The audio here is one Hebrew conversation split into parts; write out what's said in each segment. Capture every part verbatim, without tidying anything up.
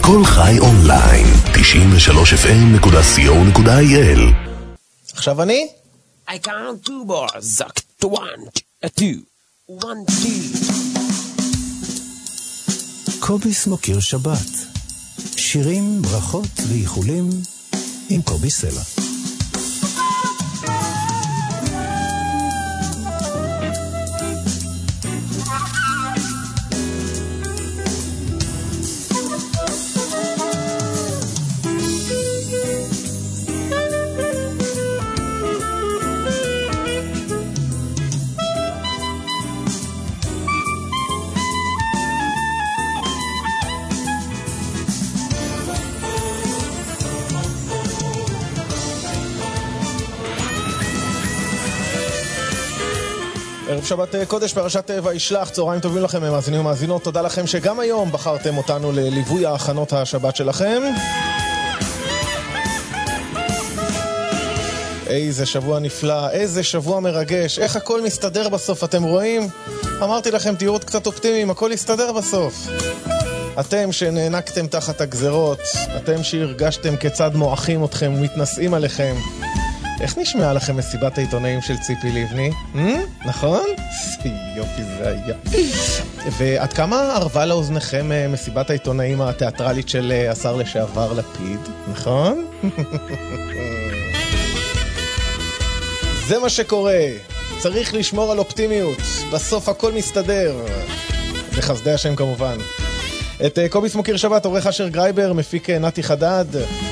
כל חי אונליין, תשעים ושלוש אף אם נקודה סי או נקודה איי אל. עכשיו אני? I count two bars, one, a two, one, two. קוביס מוקיר שבת. שירים, ברכות ואיחולים עם קובי סלע. ערב שבת קודש, פרשת וישלח, צהריים טובים לכם מאזינים ומאזינות, תודה לכם שגם היום בחרתם אותנו לליווי ההכנות השבת שלכם. איזה שבוע נפלא, איזה שבוע מרגש, איך הכל מסתדר בסוף, אתם רואים? אמרתי לכם, תהיו עוד קצת אופטימיים, הכל יסתדר בסוף. אתם שנענקתם תחת הגזרות, אתם שהרגשתם כיצד מועכים אתכם ומתנשאים עליכם, איך נשמעה לכם מסיבת העיתונאים של ציפי לבני? נכון? יופי זה היה. ועד כמה ערבה לאוזניכם מסיבת העיתונאים התיאטרלית של השר לשעבר לפיד? נכון? זה מה שקורה. צריך לשמור על אופטימיות. בסוף הכל מסתדר. בחסדי השם כמובן. את קוביס מוקיר שבת, עורך אשר גרייבר, מפיק נתי חדד.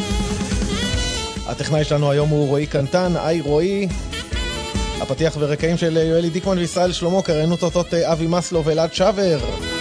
הטכנאי שלנו היום הוא רועי קנטן, היי רועי. הפתיח ורקעים של יואלי דיקמן וישראל שלמה, קראנו תותות אבי מסלו ואלעד שבר.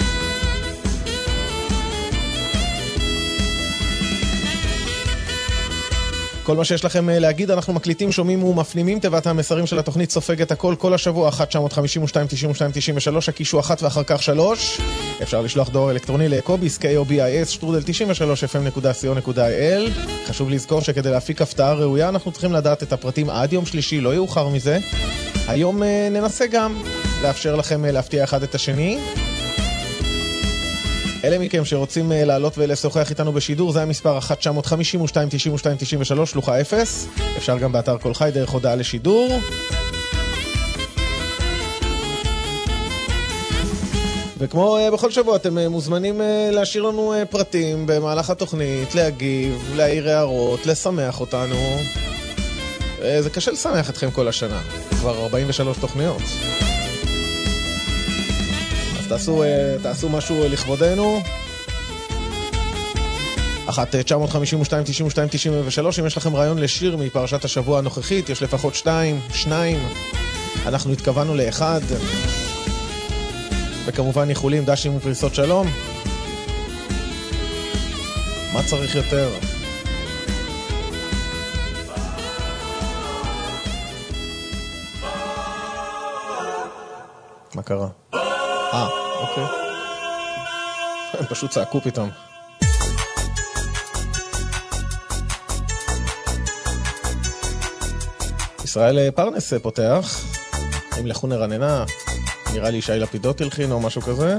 כל מה שיש לכם להגיד, אנחנו מקליטים, שומעים ומפנימים. תיבת המסרים של התוכנית סופגת הכל כל השבוע, אחת תשע חמש שתיים תשעים ושתיים תשעים ושלוש, הקישו אחת ואחר כך שלוש. אפשר לשלוח דואר אלקטרוני לקוביס, קי או בי איי אס, שטרודל תשעים ושלוש אף אם נקודה סי או נקודה איי אל. חשוב לזכור שכדי להפיק הפתעה ראויה, אנחנו צריכים לדעת את הפרטים עד יום שלישי, לא יאוחר מזה. היום ננסה גם לאפשר לכם להפתיע אחד את השני. אלה מכם שרוצים לעלות ולשוחח איתנו בשידור, זה המספר אחת תשע חמש שתיים תשעים ושתיים תשעים ושלוש, שלוחה אפס. אפשר גם באתר כל חי דרך הודעה לשידור. וכמו בכל שבוע אתם מוזמנים להשאיר לנו פרטים במהלך התוכנית, להגיב, להעיר הערות, לשמח אותנו. זה קשה לשמח אתכם כל השנה, כבר ארבעים ושלוש תוכניות. תעשו, תעשו משהו לכבודנו. אחת תשע חמש שתיים תשעים ושתיים תשעים ושלוש. אם יש לכם רעיון לשיר מפרשת השבוע הנוכחית, יש לפחות שתיים, שניים. אנחנו התכוונו לאחד. וכמובן איחולים, דשים ופריסות שלום. מה צריך יותר? מה קרה? אה, אוקיי. הם פשוט צעקו פתאום. ישראל פרנס פותח. אם לכו נרננה, נראה לי שי לפידות הלחין או משהו כזה.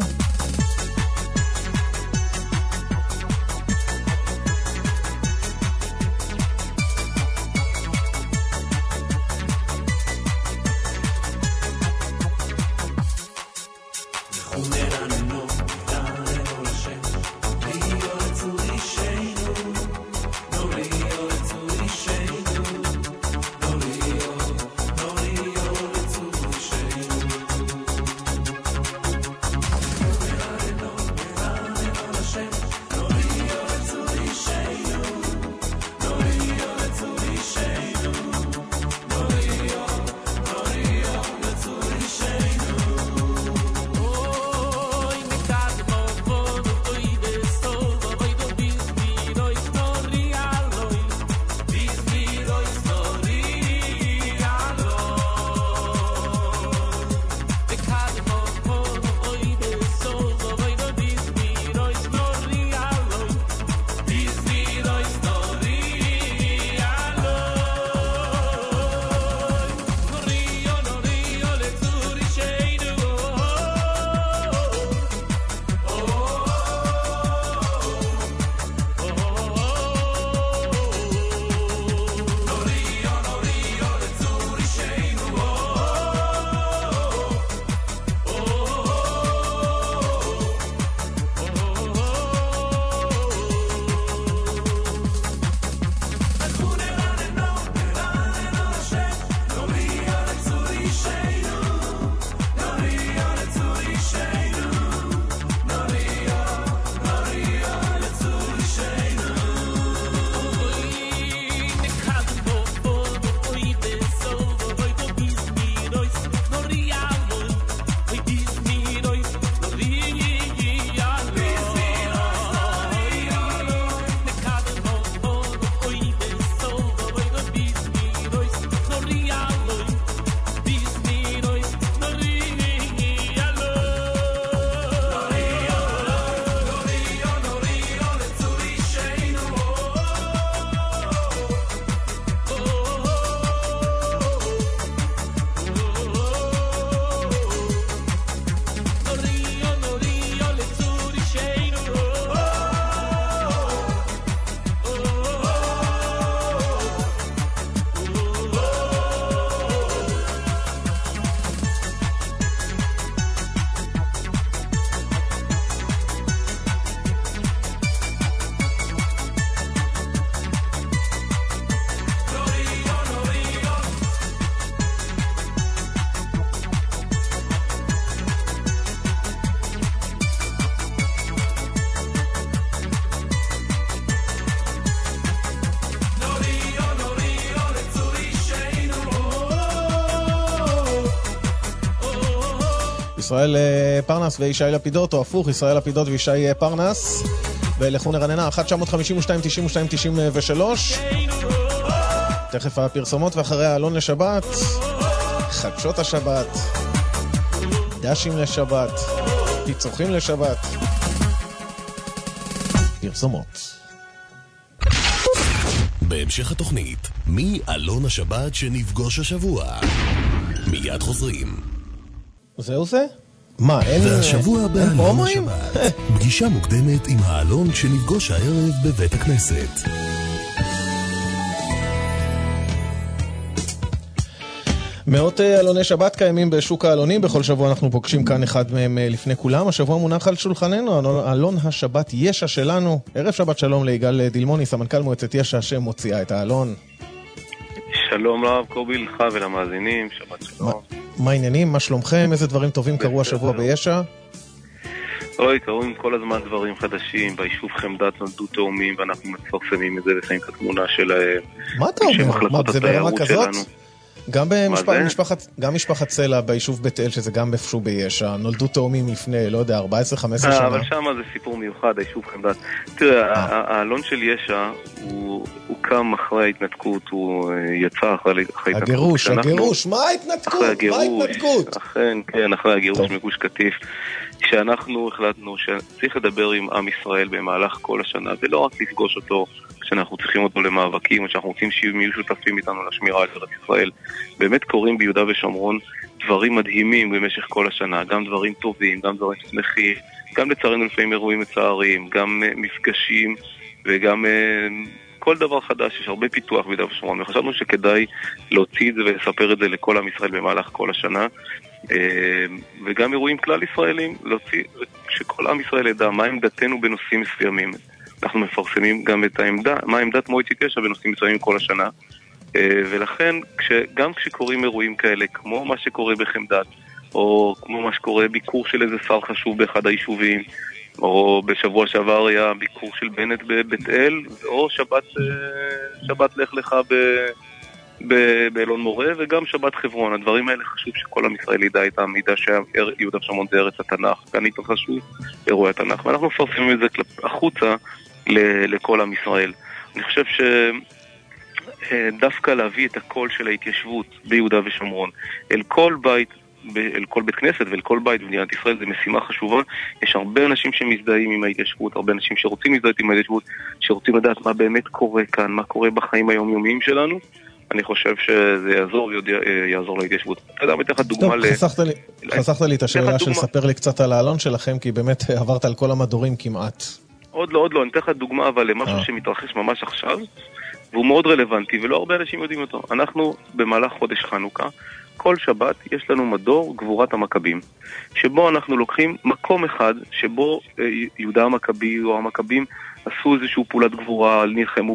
ישראל פרנס וישי לפידות, או הפוך, ישראל לפידות וישי פרנס. ולכו נרננה, אחת תשע חמש שתיים תשעים ושתיים תשעים ושלוש. תכף הפרסומות ואחרי העלון לשבת, חדשות השבת, דשים לשבת, פיצוחים לשבת, פרסומות. בהמשך התוכנית, מי אלון השבת שנפגוש השבוע? מיד חוזרים. זהו זה? מה, אין... והשבוע באלון השבת, פגישה מוקדמת עם האלון שנפגוש הערב בבית הכנסת. מאות אלוני שבת קיימים בשוק האלונים, בכל שבוע אנחנו פוגשים כאן אחד מהם לפני כולם. השבוע מונח על שולחננו אלון השבת ישע שלנו. ערב שבת שלום ליגאל דילמוני, סמנכ"ל מועצת ישע שמוציאה את האלון. שלום רב קובי לך ולמאזינים, שבת שלום. מה העניינים? מה שלומכם? איזה דברים טובים קרו השבוע בישע? אוי, קרואים כל הזמן דברים חדשים. ביישוב חמדת נולדו תאומים ואנחנו מפרסמים את זה ושמים את התמונה שלהם. מה אתה אומר? מה, זה ברמה כזאת? גם במשפחת, גם משפחת סלע ביישוב בית אל, שזה גם איפשהו בישע, נולדו תאומים לפני, לא יודע, ארבע עשרה חמש עשרה שנה. אבל שם זה סיפור מיוחד, היישוב חמדת. תראה, האלון של ישע, הוא קם אחרי ההתנתקות, הוא יצא אחרי ההתנתקות. הגירוש, הגירוש, מה ההתנתקות? מה ההתנתקות? אכן, כן, אחרי הגירוש מגוש קטיף. כשאנחנו החלטנו שצריך לדבר עם עם ישראל במהלך כל השנה, ולא רק לפגוש אותו כשאנחנו צריכים אותו למאבקים, או שאנחנו רוצים שיהיו שותפים איתנו לשמירה על ארץ ישראל. באמת קורים ביהודה ושומרון דברים מדהימים במשך כל השנה, גם דברים טובים, גם דברים שמחים, גם לצערנו לפעמים אירועים מצערים, גם uh, מפגשים וגם uh, כל דבר חדש. יש הרבה פיתוח ביהודה ושומרון, וחשבנו שכדאי להוציא את זה ולספר את זה לכל עם ישראל במהלך כל השנה, uh, וגם אירועים כלל ישראלים, להוציא שכל עם ישראל ידע מה עמדתנו בנושאים מסוימים. אנחנו מפרסמים גם את העמדה, מה עמדת מועצת ישע בנושאים מסוימים כל השנה, ולכן גם כשקוראים אירועים כאלה, כמו מה שקורה בחמדת, או כמו מה שקורה ביקור של איזה שר חשוב באחד היישובים, או בשבוע שעבר היה ביקור של בנט בבית אל, או שבת, שבת לך לך באלון מורה, וגם שבת חברון. הדברים האלה חשוב שכל עם ישראל ידע את העמידה שיהודה ושומרון זה ארץ התנ"ך, כאן התרחשו אירועי התנ"ך, ואנחנו מפרסמים את זה החוצה לכל עם ישראל. אני חושב שדווקא להביא את הקול של ההתיישבות ביהודה ושומרון אל כל בית, אל כל בית כנסת ואל כל בית במדינת ישראל, זה משימה חשובה. יש הרבה אנשים שמזדהים עם ההתיישבות, הרבה אנשים שרוצים להזדהות עם ההתיישבות, שרוצים לדעת מה באמת קורה כאן, מה קורה בחיים היומיומיים שלנו. אני חושב שזה יעזור, יעזור להתיישבות. אתה יודע, מתחת דוגמה ל... חסכת לי את השאלה של ספר לי קצת על האלון שלכם, כי באמת עברת על כל המדורים כמעט. עוד לא, עוד לא, אני אתן לך דוגמה, אבל למשהו שמתרחש ממש עכשיו, והוא מאוד רלוונטי, ולא הרבה אנשים יודעים אותו. אנחנו במהלך חודש חנוכה, כל שבת יש לנו מדור גבורת המכבים, שבו אנחנו לוקחים מקום אחד, שבו יהודה המכבי או המכבים עשו איזשהו פעולת גבורה, נלחמו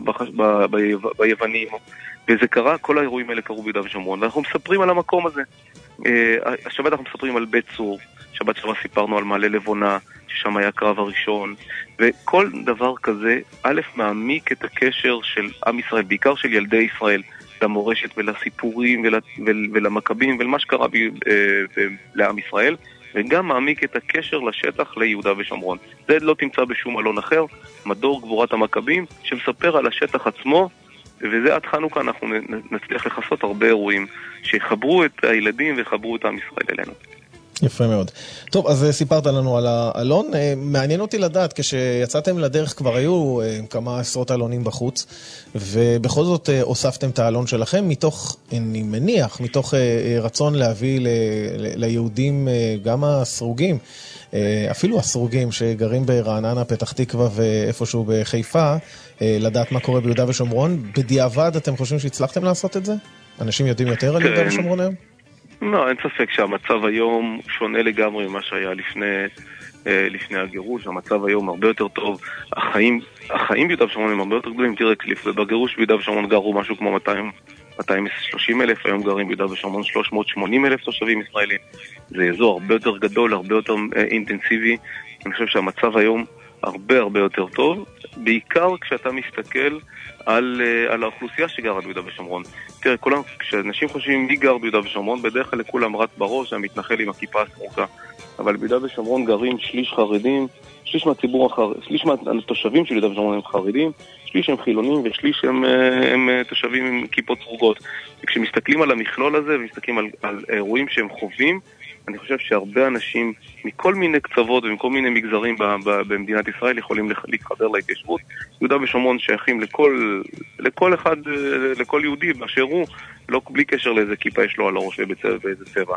ביוונים, וזה קרה, כל האירועים האלה קרו ביהודה ושומרון, ואנחנו מספרים על המקום הזה. השבת אנחנו מספרים על בית צור, שבת שבת סיפרנו על מעלה לבונה, ששם היה הקרב הראשון, וכל דבר כזה, א', מעמיק את הקשר של עם ישראל, בעיקר של ילדי ישראל, למורשת ולסיפורים ול, ול, ולמכבים ולמה שקרה ב, אה, לעם ישראל, וגם מעמיק את הקשר לשטח ליהודה ושומרון. זה לא תמצא בשום אלון אחר, מדור גבורת המכבים שמספר על השטח עצמו, וזה עד חנוכה אנחנו נצליח לחסות הרבה אירועים שיחברו את הילדים ויחברו את עם ישראל אלינו. יפה מאוד. טוב, אז סיפרת לנו על האלון. מעניין אותי לדעת, כשיצאתם לדרך כבר היו כמה עשרות אלונים בחוץ, ובכל זאת הוספתם את האלון שלכם, מתוך, אני מניח, מתוך רצון להביא ל- ל- ליהודים, גם הסרוגים, אפילו הסרוגים שגרים ברעננה, פתח תקווה ואיפשהו בחיפה, לדעת מה קורה ביהודה ושומרון. בדיעבד אתם חושבים שהצלחתם לעשות את זה? אנשים יודעים יותר על יהודה ושומרון היום? לא, אין ספק שהמצב היום שונה לגמרי ממה שהיה לפני, לפני הגירוש. המצב היום הרבה יותר טוב. החיים, החיים ביהודה ושומרון הם הרבה יותר גדולים. תראה, בגירוש ביהודה ושומרון גרו משהו כמו מאתיים ושלושים אלף, היום גרים ביהודה ושומרון שלוש מאות ושמונים אלף תושבים ישראלים. זה אזור הרבה יותר גדול, הרבה יותר אינטנסיבי. אני חושב שהמצב היום הרבה הרבה יותר טוב, בעיקר כשאתה מסתכל על, על האוכלוסייה שגרה ביהודה ושומרון. תראה, כולם, כשאנשים חושבים מי גר ביהודה ושומרון, בדרך כלל לכולם רץ בראש, המתנחל עם הכיפה הסרוקה. אבל ביהודה ושומרון גרים שליש חרדים, שליש מהציבור החר... שליש מהתושבים של יהודה ושומרון הם חרדים, שליש הם חילונים ושליש הם, הם תושבים עם כיפות סרוגות. וכשמסתכלים על המכלול הזה ומסתכלים על, על אירועים שהם חווים, אני חושב שהרבה אנשים מכל מיני קצוות ומכל מיני מגזרים ב- ב- במדינת ישראל יכולים להתחבר להתיישבות. יהודה ושומרון שייכים לכל, לכל אחד, לכל יהודי באשר הוא, לא בלי קשר לאיזה כיפה יש לו על הראש ובאיזה צבע.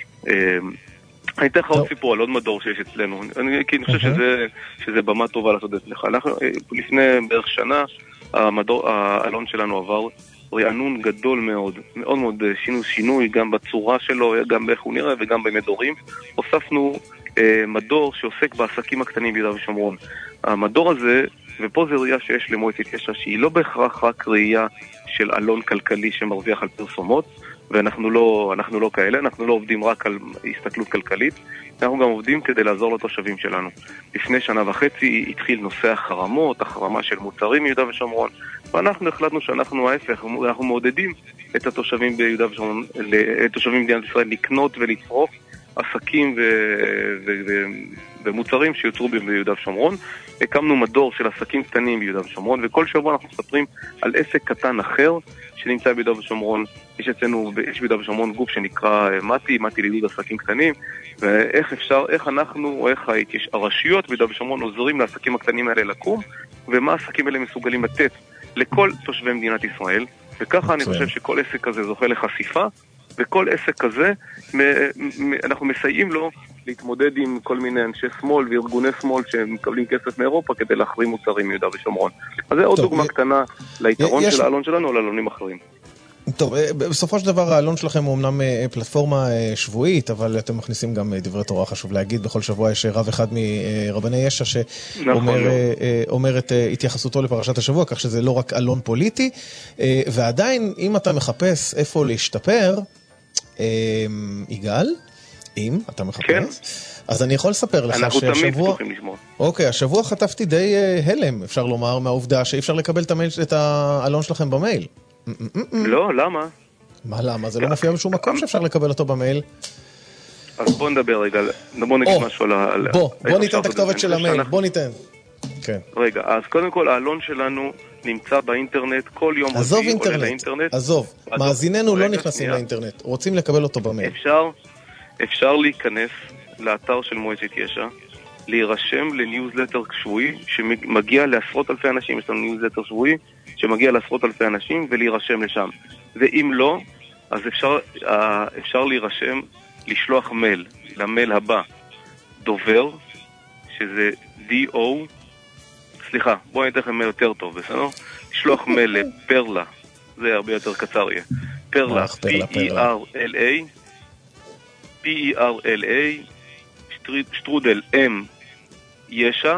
אני אתן לך עוד סיפור על עוד מדור שיש אצלנו, אני, כי אני חושב שזה, שזה במה טובה לעשות אצלך. אנחנו, לפני בערך שנה, המדור, האלון שלנו עבר רענון גדול מאוד, מאוד מאוד שינוי, שינוי גם בצורה שלו, גם באיך הוא נראה וגם במדורים. הוספנו אה, מדור שעוסק בעסקים הקטנים ביהודה ושומרון. המדור הזה, ופה זה ראייה שיש למועצת יש"ע, שהיא לא בהכרח רק ראייה של אלון כלכלי שמרוויח על פרסומות, ואנחנו לא, אנחנו לא כאלה, אנחנו לא עובדים רק על הסתכלות כלכלית, אנחנו גם עובדים כדי לעזור לתושבים שלנו. לפני שנה וחצי התחיל נושא החרמות, החרמה של מוצרים ביהודה ושומרון, ואנחנו החלטנו שאנחנו ההפך, אנחנו מעודדים את התושבים ביהודה ושומרון, את התושבים במדינת ישראל לקנות ולצרוך עסקים ו... ו... ו... ומוצרים שיוצרו ביהודה ושומרון. הקמנו מדור של עסקים קטנים ביהודה ושומרון, וכל שבוע אנחנו מספרים על עסק קטן אחר שנמצא ביהודה ושומרון. יש אצלנו, יש ביהודה ושומרון גוף שנקרא מתי, מתי לעידוד עסקים קטנים, ואיך אפשר, איך אנחנו, או איך הרשויות ביהודה ושומרון עוזרים לעסקים הקטנים האלה לקום, ומה העסקים האלה מסוגלים לתת לכל תושבי מדינת ישראל. וככה אני חושב שכל עסק כזה זוכה לחשיפה, וכל עסק כזה אנחנו מסייעים לו להתמודד עם כל מיני אנשי שמאל וארגוני שמאל שמקבלים כסף מאירופה כדי להחרים מוצרים מיהודה ושומרון. אז זה עוד דוגמה קטנה ליתרון של האלון שלנו או לאלונים אחרים. טוב, בסופו של דבר האלון שלכם הוא אמנם פלטפורמה שבועית, אבל אתם מכניסים גם דברי תורה, חשוב להגיד. בכל שבוע יש רב אחד מרבני יש"ע שאומר את התייחסותו לפרשת השבוע, כך שזה לא רק אלון פוליטי. ועדיין, אם אתה מחפש איפה להשתפר, יגאל, אם אתה מחפש, אז אני יכול לספר לך אנחנו שהשבוע... תמיד פתוחים לשמוע. אוקיי, השבוע חטפתי די הלם, אפשר לומר, מהעובדה שאי אפשר לקבל את האלון שלכם במייל. לא, למה? מה למה? זה לא מופיע בשום מקום שאפשר לקבל אותו במייל. אז בוא נדבר רגע, בוא נגיד משהו על... בוא, בוא ניתן את הכתובת של המייל, בוא ניתן. רגע, אז קודם כל האלון שלנו נמצא באינטרנט, כל יום רביעי עולה לאינטרנט. עזוב, מאזיננו לא נכנסים לאינטרנט, רוצים לקבל אותו במייל. אפשר, אפשר להיכנס לאתר של מועצת יש"ע, להירשם לניוזלטר שבועי שמגיע לעשרות אלפי אנשים. יש לנו ניוזלטר שבועי שמגיע לעשרות אלפי אנשים ולהירשם לשם. ואם לא, אז אפשר, אפשר להירשם, לשלוח מייל למייל הבא, דובר, שזה די-או, סליחה, בואו אני אתן לכם מייל יותר טוב, בסדר? לשלוח מייל לפרלה, זה הרבה יותר קצר יהיה. פרלה, P-E-R-L-A, P-E-R-L-A, שטרודל M יש"ע,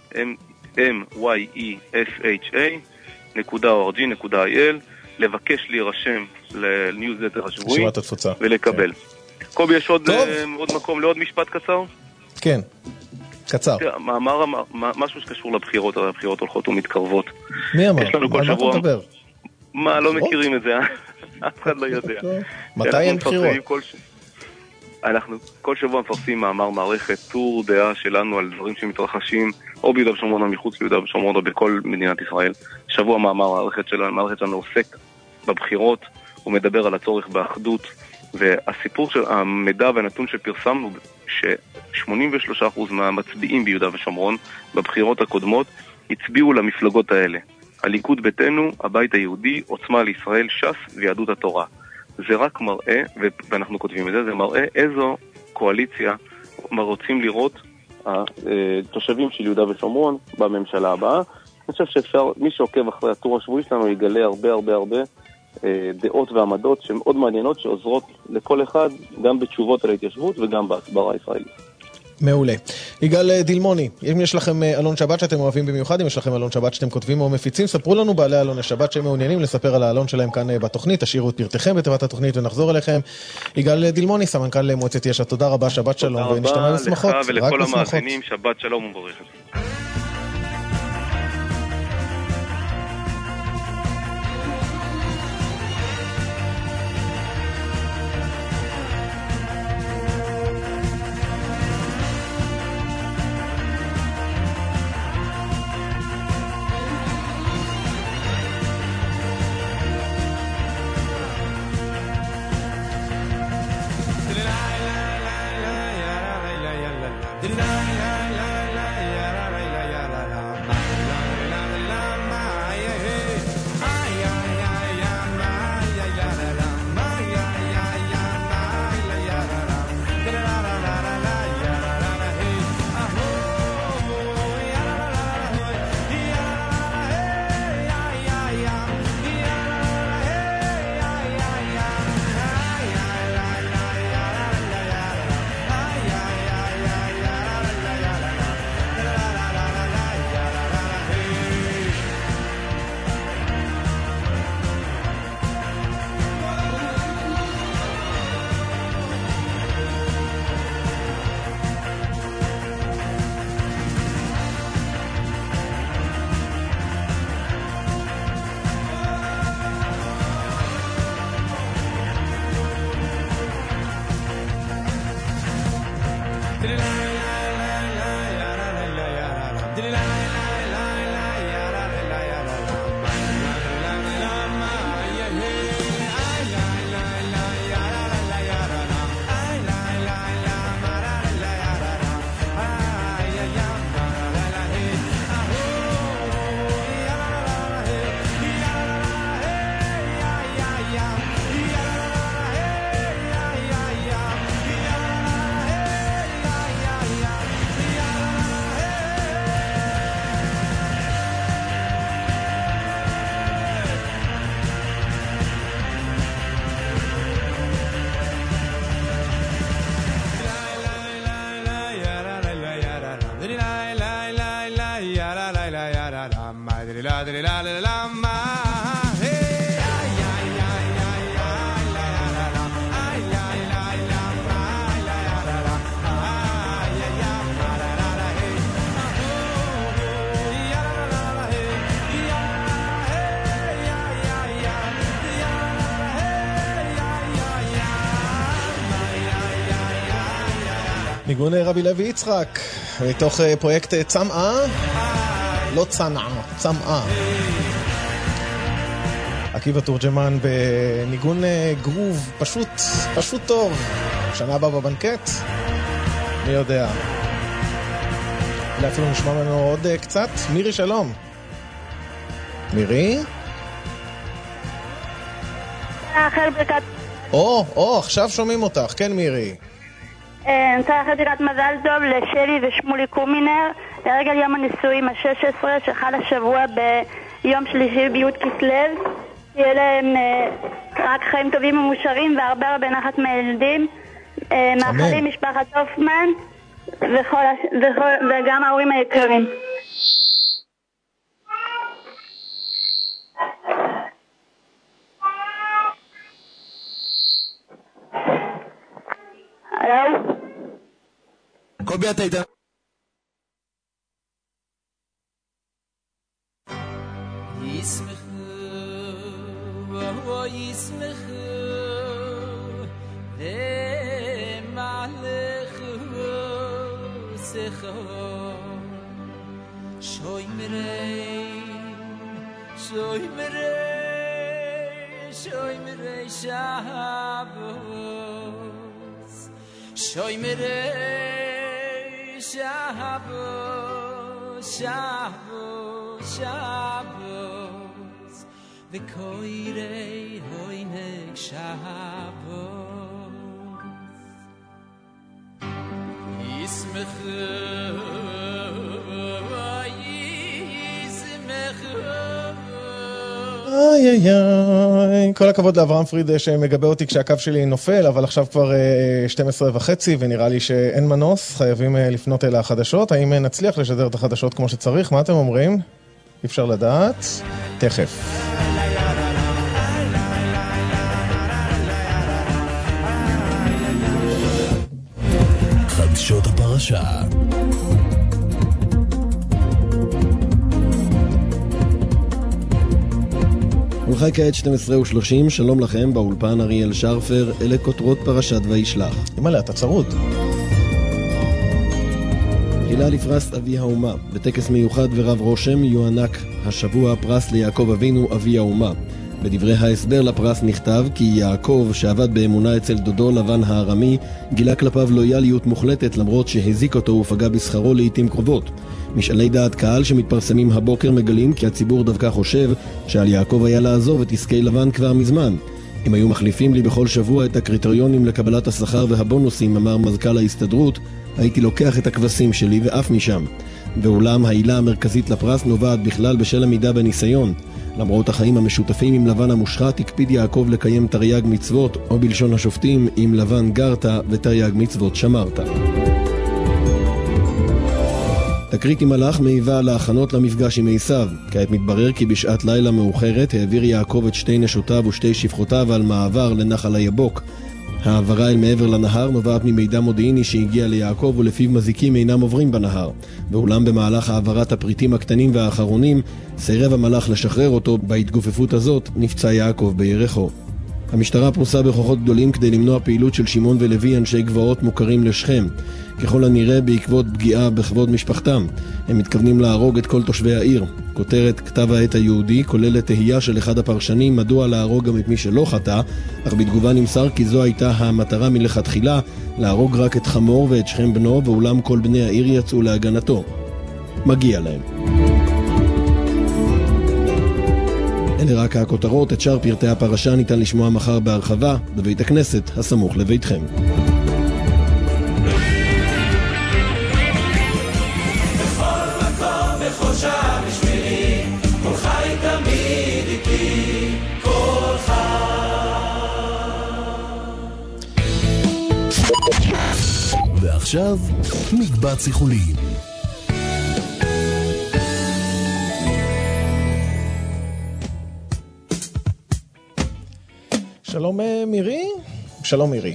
M-Y-E-S-H-A, נקודה או אר ג'י נקודה איי אל, לבקש להירשם לניוזלטר השבועי ולקבל. קובי, יש עוד מקום לעוד משפט קצר? כן, קצר. מאמר, משהו שקשור לבחירות, הבחירות הולכות ומתקרבות. מי אמר? על מה אתה מדבר? מה, לא מכירים את זה, אף אחד לא יודע. מתי אין בחירות? אנחנו כל שבוע מפרסמים מאמר מערכת, טור דעה שלנו על דברים שמתרחשים או ביהודה ושומרון או מחוץ ליהודה ושומרון או בכל מדינת ישראל. שבוע מאמר מערכת שלנו, המערכת שלנו עוסק בבחירות, הוא מדבר על הצורך באחדות, והסיפור של המידע והנתון שפרסמנו, ש-שמונים ושלושה אחוז מהמצביעים ביהודה ושומרון בבחירות הקודמות הצביעו למפלגות האלה. הליכוד ביתנו, הבית היהודי, עוצמה לישראל, ש"ס ויהדות התורה. זה רק מראה, ואנחנו כותבים את זה, זה מראה איזו קואליציה רוצים לראות התושבים של יהודה ושומרון בממשלה הבאה. אני חושב שאפשר, מי שעוקב אחרי הטור השבועי שלנו יגלה הרבה הרבה הרבה דעות ועמדות שמאוד מעניינות שעוזרות לכל אחד, גם בתשובות על ההתיישבות וגם בהסברה הישראלית. מעולה. יגאל דילמוני, אם יש לכם אלון שבת שאתם אוהבים במיוחד, אם יש לכם אלון שבת שאתם כותבים או מפיצים, ספרו לנו בעלי אלון השבת שהם מעוניינים לספר על האלון שלהם כאן בתוכנית, תשאירו את פרטיכם בתיבת התוכנית ונחזור אליכם. יגאל דילמוני, סמנכ"ל מועצת יש"ע, תודה רבה, שבת שלום ונשתמע בשמחות. תודה רבה לך ולכל המאזינים, שבת שלום ומבורכת. madre la la la la la ma hey ay ay ay ay ay la la la ay ay ay la ma la la la ay ay ay la la la hey ya la la la hey ya hey ya ya ya ya hey ניגון רבי לוי יצחק מתוך פרויקט צמאה, לא צנעה, צמאה. עקיבא תורג'מן בניגון גרוב פשוט, פשוט טוב. שנה הבאה בבנקט, מי יודע. אולי אפילו נשמע ממנו עוד קצת. מירי שלום. מירי? או, או, עכשיו שומעים אותך. כן מירי. אני רוצה לאחל ברכת מזל טוב לשלי ושמולי קומינר לרגל יום הנישואים ה-שש עשרה שחל השבוע ביום שלישי בי' כסלו. יהיה להם רק חיים טובים ומאושרים והרבה הרבה נחת מהילדים. מאחלים משפחת הופמן וגם ההורים היקרים. הלו? קובי אתה איתה? ישמחו ובו ישמחו ומלכו שכו שוי מרי שוי מרי שוי מרי שבוס שוי מרי שבוס שבוס שבוס וקוירי הוינק שבוס ישמחו וישמחו איי איי איי, כל הכבוד לאברהם פריד שמגבה אותי כשהקו שלי נופל, אבל עכשיו כבר שתים עשרה וחצי ונראה לי שאין מנוס, חייבים לפנות אל החדשות. האם נצליח לשדר את החדשות כמו שצריך? מה אתם אומרים? אי אפשר לדעת. תכף. חדשות הפרשה. ולחי כעת שתים עשרה ושלושים, שלום לכם, באולפן אריאל שרפר, אלה כותרות פרשת וישלח. אימא'לה, אתה צרוד. תחילה לפרס אבי האומה. בטקס מיוחד ורב רושם יוענק השבוע הפרס ליעקב אבינו אבי האומה. בדברי ההסבר לפרס נכתב כי יעקב, שעבד באמונה אצל דודו לבן הארמי, גילה כלפיו לויאליות מוחלטת למרות שהזיק אותו ופגע בשכרו לעתים קרובות. משאלי דעת קהל שמתפרסמים הבוקר מגלים כי הציבור דווקא חושב שעל יעקב היה לעזוב את עסקי לבן כבר מזמן. אם היו מחליפים לי בכל שבוע את הקריטריונים לקבלת השכר והבונוסים, אמר מזכ"ל ההסתדרות, הייתי לוקח את הכבשים שלי ואף משם. ואולם העילה המרכזית לפרס נובעת בכלל בשל עמידה בניסיון. למרות החיים המשותפים עם לבן המושחת, הקפיד יעקב לקיים תרי"ג מצוות, או בלשון השופטים, עם לבן גרת ותרי"ג מצוות שמרת. תקרית עם מלאך מעיבה על ההכנות למפגש עם עשיו. כעת מתברר כי בשעת לילה מאוחרת העביר יעקב את שתי נשותיו ושתי שפחותיו על מעבר לנחל היבוק. העברה אל מעבר לנהר נובעת ממידע מודיעיני שהגיע ליעקב ולפיו מזיקים אינם עוברים בנהר. ואולם במהלך העברת הפריטים הקטנים והאחרונים סירב המלאך לשחרר אותו. בהתגופפות הזאת נפצע יעקב בירכו. המשטרה פרוסה בכוחות גדולים כדי למנוע פעילות של שמעון ולוי, אנשי גבעות מוכרים לשכם. ככל הנראה בעקבות פגיעה בכבוד משפחתם. הם מתכוונים להרוג את כל תושבי העיר. כותרת כתב העת היהודי כוללת תהייה של אחד הפרשנים מדוע להרוג גם את מי שלא חטא, אך בתגובה נמסר כי זו הייתה המטרה מלכתחילה, להרוג רק את חמור ואת שכם בנו, ואולם כל בני העיר יצאו להגנתו. מגיע להם. אלה רק הכותרות. את שאר פרטי הפרשה ניתן לשמוע מחר בהרחבה בבית הכנסת הסמוך לביתכם. ועכשיו מקבץ איחולים. שלום מירי? שלום מירי.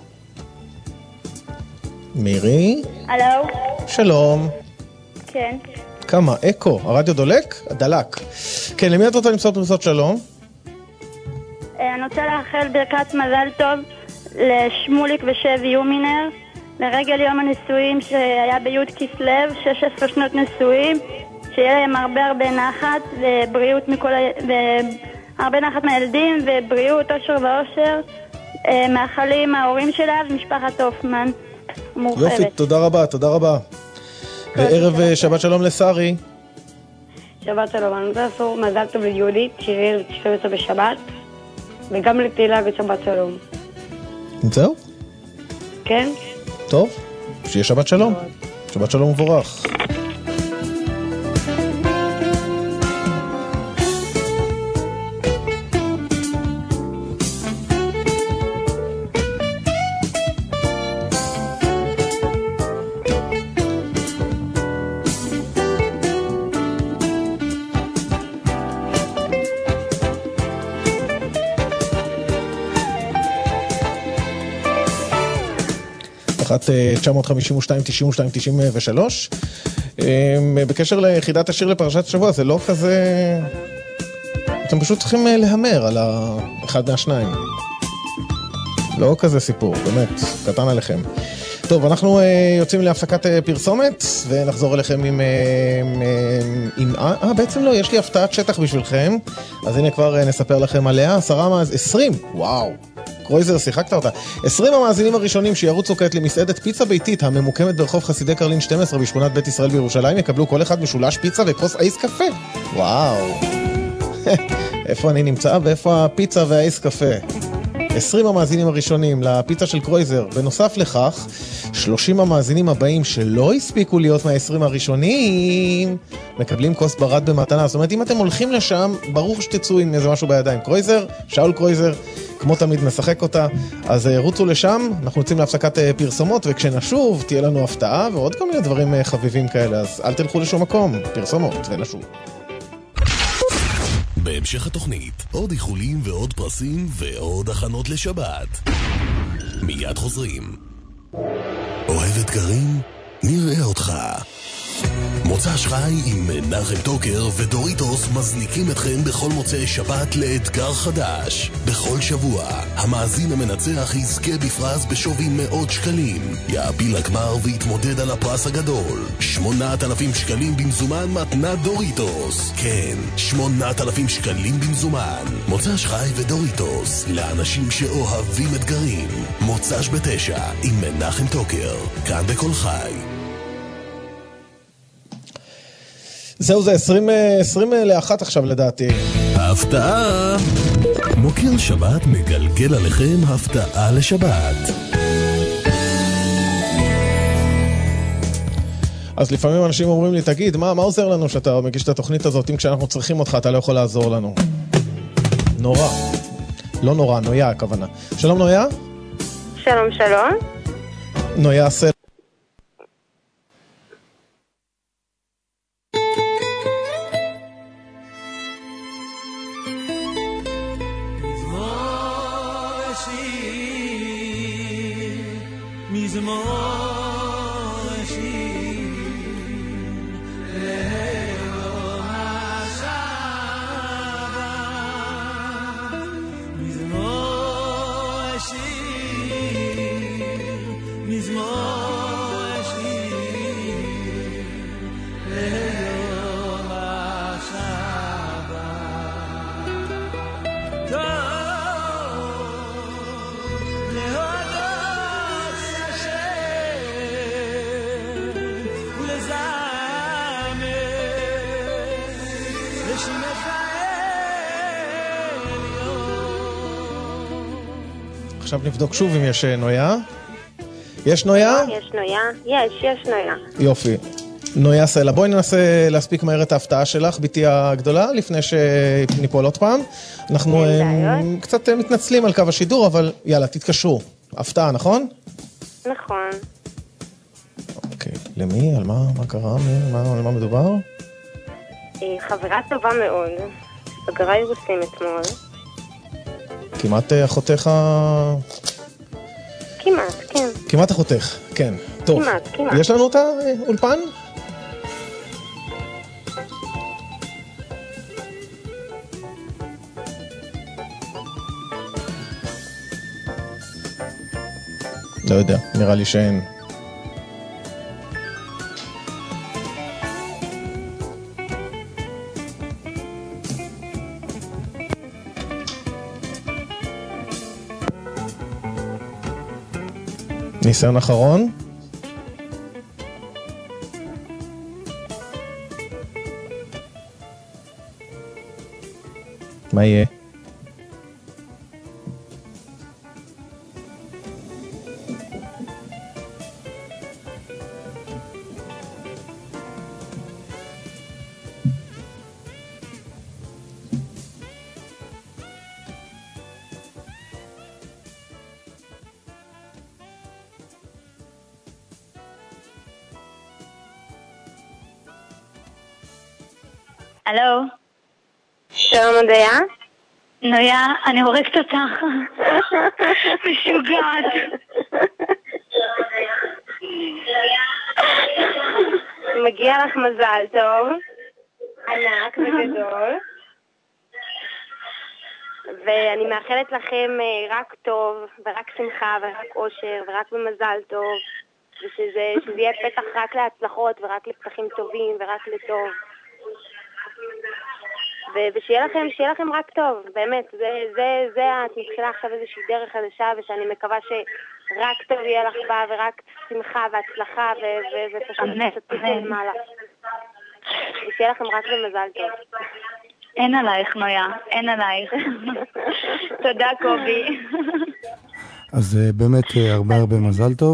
מירי? הלו? שלום. כן. כמה? אקו, הרדיו דולק? דלק. כן, למי את רוצה למסור פרסות שלום? אני רוצה לאחל ברכת מזל טוב לשמוליק ושבי יומינר, לרגל יום הנישואים שהיה בי' כסלו, שש עשרה שנות נישואים, שיהיה להם הרבה הרבה נחת ובריאות מכל ה... הרבה נחת מהילדים ובריאות, אושר ואושר. מאחלים ההורים שלה ומשפחת הופמן מורחבת. יופי, תודה רבה, תודה רבה. וערב שבת שלום לסרי. שבת שלום, אני רוצה לעשות מזל טוב ליהודית, שיהיה שתים עשרה בשבת, וגם לתהילה בשבת שלום. זהו? כן? טוב, שיהיה שבת שלום. שבת שלום מבורך. תשע חמש שתיים תשעים ושתיים תשעים ושלוש. בקשר ליחידת השיר לפרשת השבוע, זה לא כזה... אתם פשוט צריכים להמר על האחד מהשניים. לא כזה סיפור, באמת, קטן עליכם. טוב, אנחנו יוצאים להפסקת פרסומת, ונחזור אליכם עם... עם אה, בעצם לא, יש לי הפתעת שטח בשבילכם, אז הנה כבר נספר לכם עליה. עשרה מאז... עשרים, וואו. קרויזר, שיחקת אותה. עשרים המאזינים הראשונים שירוצו כעת למסעדת פיצה ביתית הממוקמת ברחוב חסידי קרלין שתים עשרה בשכונת בית ישראל בירושלים, יקבלו כל אחד משולש פיצה וכוס אייס קפה. וואו. איפה אני נמצא ואיפה הפיצה והאייס קפה? עשרים המאזינים הראשונים לפיצה של קרויזר. בנוסף לכך, שלושים המאזינים הבאים שלא הספיקו להיות מה-עשרים הראשונים מקבלים כוס ברד במתנה. זאת אומרת, אם אתם הולכים לשם, ברור שתצאו עם איזה משהו בידיים. קרויזר, שאול קרויזר, כמו תמיד משחק אותה, אז רוצו לשם, אנחנו יוצאים להפסקת פרסומות, וכשנשוב תהיה לנו הפתעה ועוד כל מיני דברים חביבים כאלה, אז אל תלכו לשום מקום, פרסומות ונשוב. בהמשך התוכנית, עוד איחולים ועוד פרסים ועוד הכנות לשבת. מיד חוזרים. אוהב אתגרים? נראה אותך. מוצ"ש חי עם מנחם טוקר ודוריטוס מזניקים אתכם בכל מוצאי שבת לאתגר חדש. בכל שבוע, המאזין המנצח יזכה בפרס בשווי מאות שקלים. יעפיל לגמר ויתמודד על הפרס הגדול. שמונת אלפים שקלים במזומן מתנת דוריטוס. כן, שמונת אלפים שקלים במזומן. מוצ"ש חי ודוריטוס, לאנשים שאוהבים אתגרים. מוצ"ש בתשע עם מנחם טוקר, כאן בכל חי. זהו, זה עשרים, עשרים לאחת עכשיו לדעתי. הפתעה! מוקיר שבת מגלגל עליכם הפתעה לשבת. אז לפעמים אנשים אומרים לי, תגיד, מה, מה עוזר לנו שאתה מגיש את התוכנית הזאת? אם כשאנחנו צריכים אותך אתה לא יכול לעזור לנו. נורא. לא נורא, נויה הכוונה. שלום נויה? שלום שלום. נויה סל. עכשיו נבדוק שוב אם יש נויה. יש נויה? יש נויה, יש, יש נויה. יופי. נויה סלע, בואי ננסה להספיק מהר את ההפתעה שלך, ביתי הגדולה, לפני שניפול עוד פעם. אנחנו קצת מתנצלים על קו השידור, אבל יאללה, תתקשרו. הפתעה, נכון? נכון. אוקיי, למי? על מה? מה קרה? מה, על מה מדובר? היא חברה טובה מאוד. סגרה אירוסים אתמול. כמעט אחותך... כמעט, כן. כמעט אחותך, כן. טוב. כמעט, כמעט. יש לנו אותה אולפן? לא יודע, נראה לי שאין. ניסיון אחרון. מה יהיה? הלו. שלום הודיה. נויה, אני הורגת אותך. משוגעת. מגיע לך מזל טוב. ענק וגדול. ואני מאחלת לכם רק טוב, ורק שמחה, ורק אושר, ורק במזל טוב. ושזה שזה יהיה פתח רק להצלחות, ורק לפתחים טובים, ורק לטוב. ושיהיה לכם, שיהיה לכם רק טוב, באמת, זה, זה, זה, את מתחילה עכשיו איזושהי דרך חדשה, ושאני מקווה שרק טוב יהיה לך בה, ורק שמחה והצלחה, ופשוט תצאו למעלה. ושיהיה לכם רק במזל טוב. אין עלייך, נויה, אין עלייך. תודה, קובי. אז באמת הרבה הרבה מזל טוב.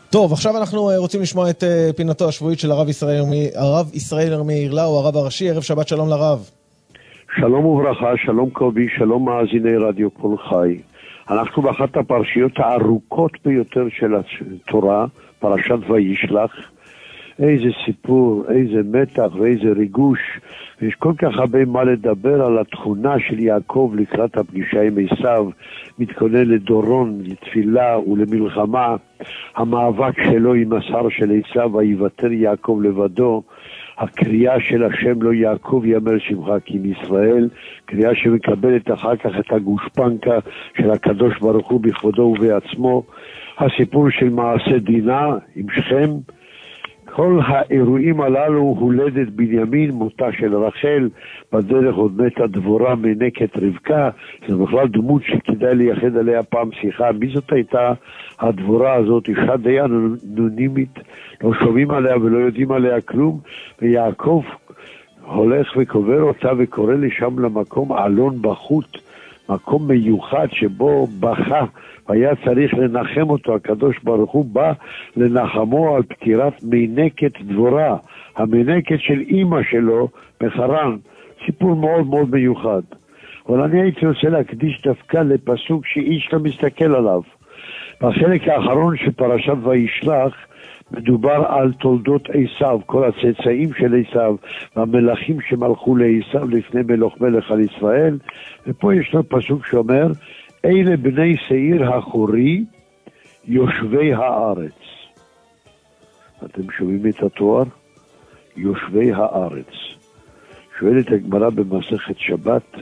טוב, עכשיו אנחנו רוצים לשמוע את פינתו השבועית של הרב ישראל, הרב ישראל ירמיה ירלאו, הרב הראשי. ערב שבת שלום לרב. שלום וברכה, שלום קובי, שלום מאזיני רדיו כל חי. אנחנו באחת הפרשיות הארוכות ביותר של התורה, פרשת וישלח. איזה סיפור, איזה מתח ואיזה ריגוש. יש כל כך הרבה מה לדבר על התכונה של יעקב לקראת הפגישה עם עשיו, מתכונן לדורון, לתפילה ולמלחמה, המאבק שלו עם השר של עשיו, ויוותר יעקב לבדו, הקריאה של השם לא יעקב יאמר שמך כי מישראל, קריאה שמקבלת אחר כך את הגושפנקה של הקדוש ברוך הוא בכבודו ובעצמו, הסיפור של מעשה דינה עם שכם, כל האירועים הללו, הולדת בנימין, מותה של רחל, בדרך עוד מתה דבורה מנקת רבקה, זה בכלל דמות שכדאי לייחד עליה פעם שיחה, מי זאת הייתה הדבורה הזאת, אישה די אנונימית, לא שומעים עליה ולא יודעים עליה כלום, ויעקב הולך וקובר אותה וקורא לשם למקום אלון בחוט, מקום מיוחד שבו בכה, והיה צריך לנחם אותו, הקדוש ברוך הוא בא לנחמו על פטירת מנקת דבורה, המנקת של אמא שלו בחרן, סיפור מאוד מאוד מיוחד. אבל אני הייתי רוצה להקדיש דווקא לפסוק שאיש לא מסתכל עליו. בחלק האחרון של פרשת וישלח, מדובר על תולדות עשיו, כל הצאצאים של עשיו, והמלכים שמלכו לעשיו לפני מלוך מלך על ישראל, ופה יש לו פסוק שאומר, אלה בני שעיר החורי, יושבי הארץ. אתם שומעים את התואר? יושבי הארץ. שואלת הגמרא במסכת שבת,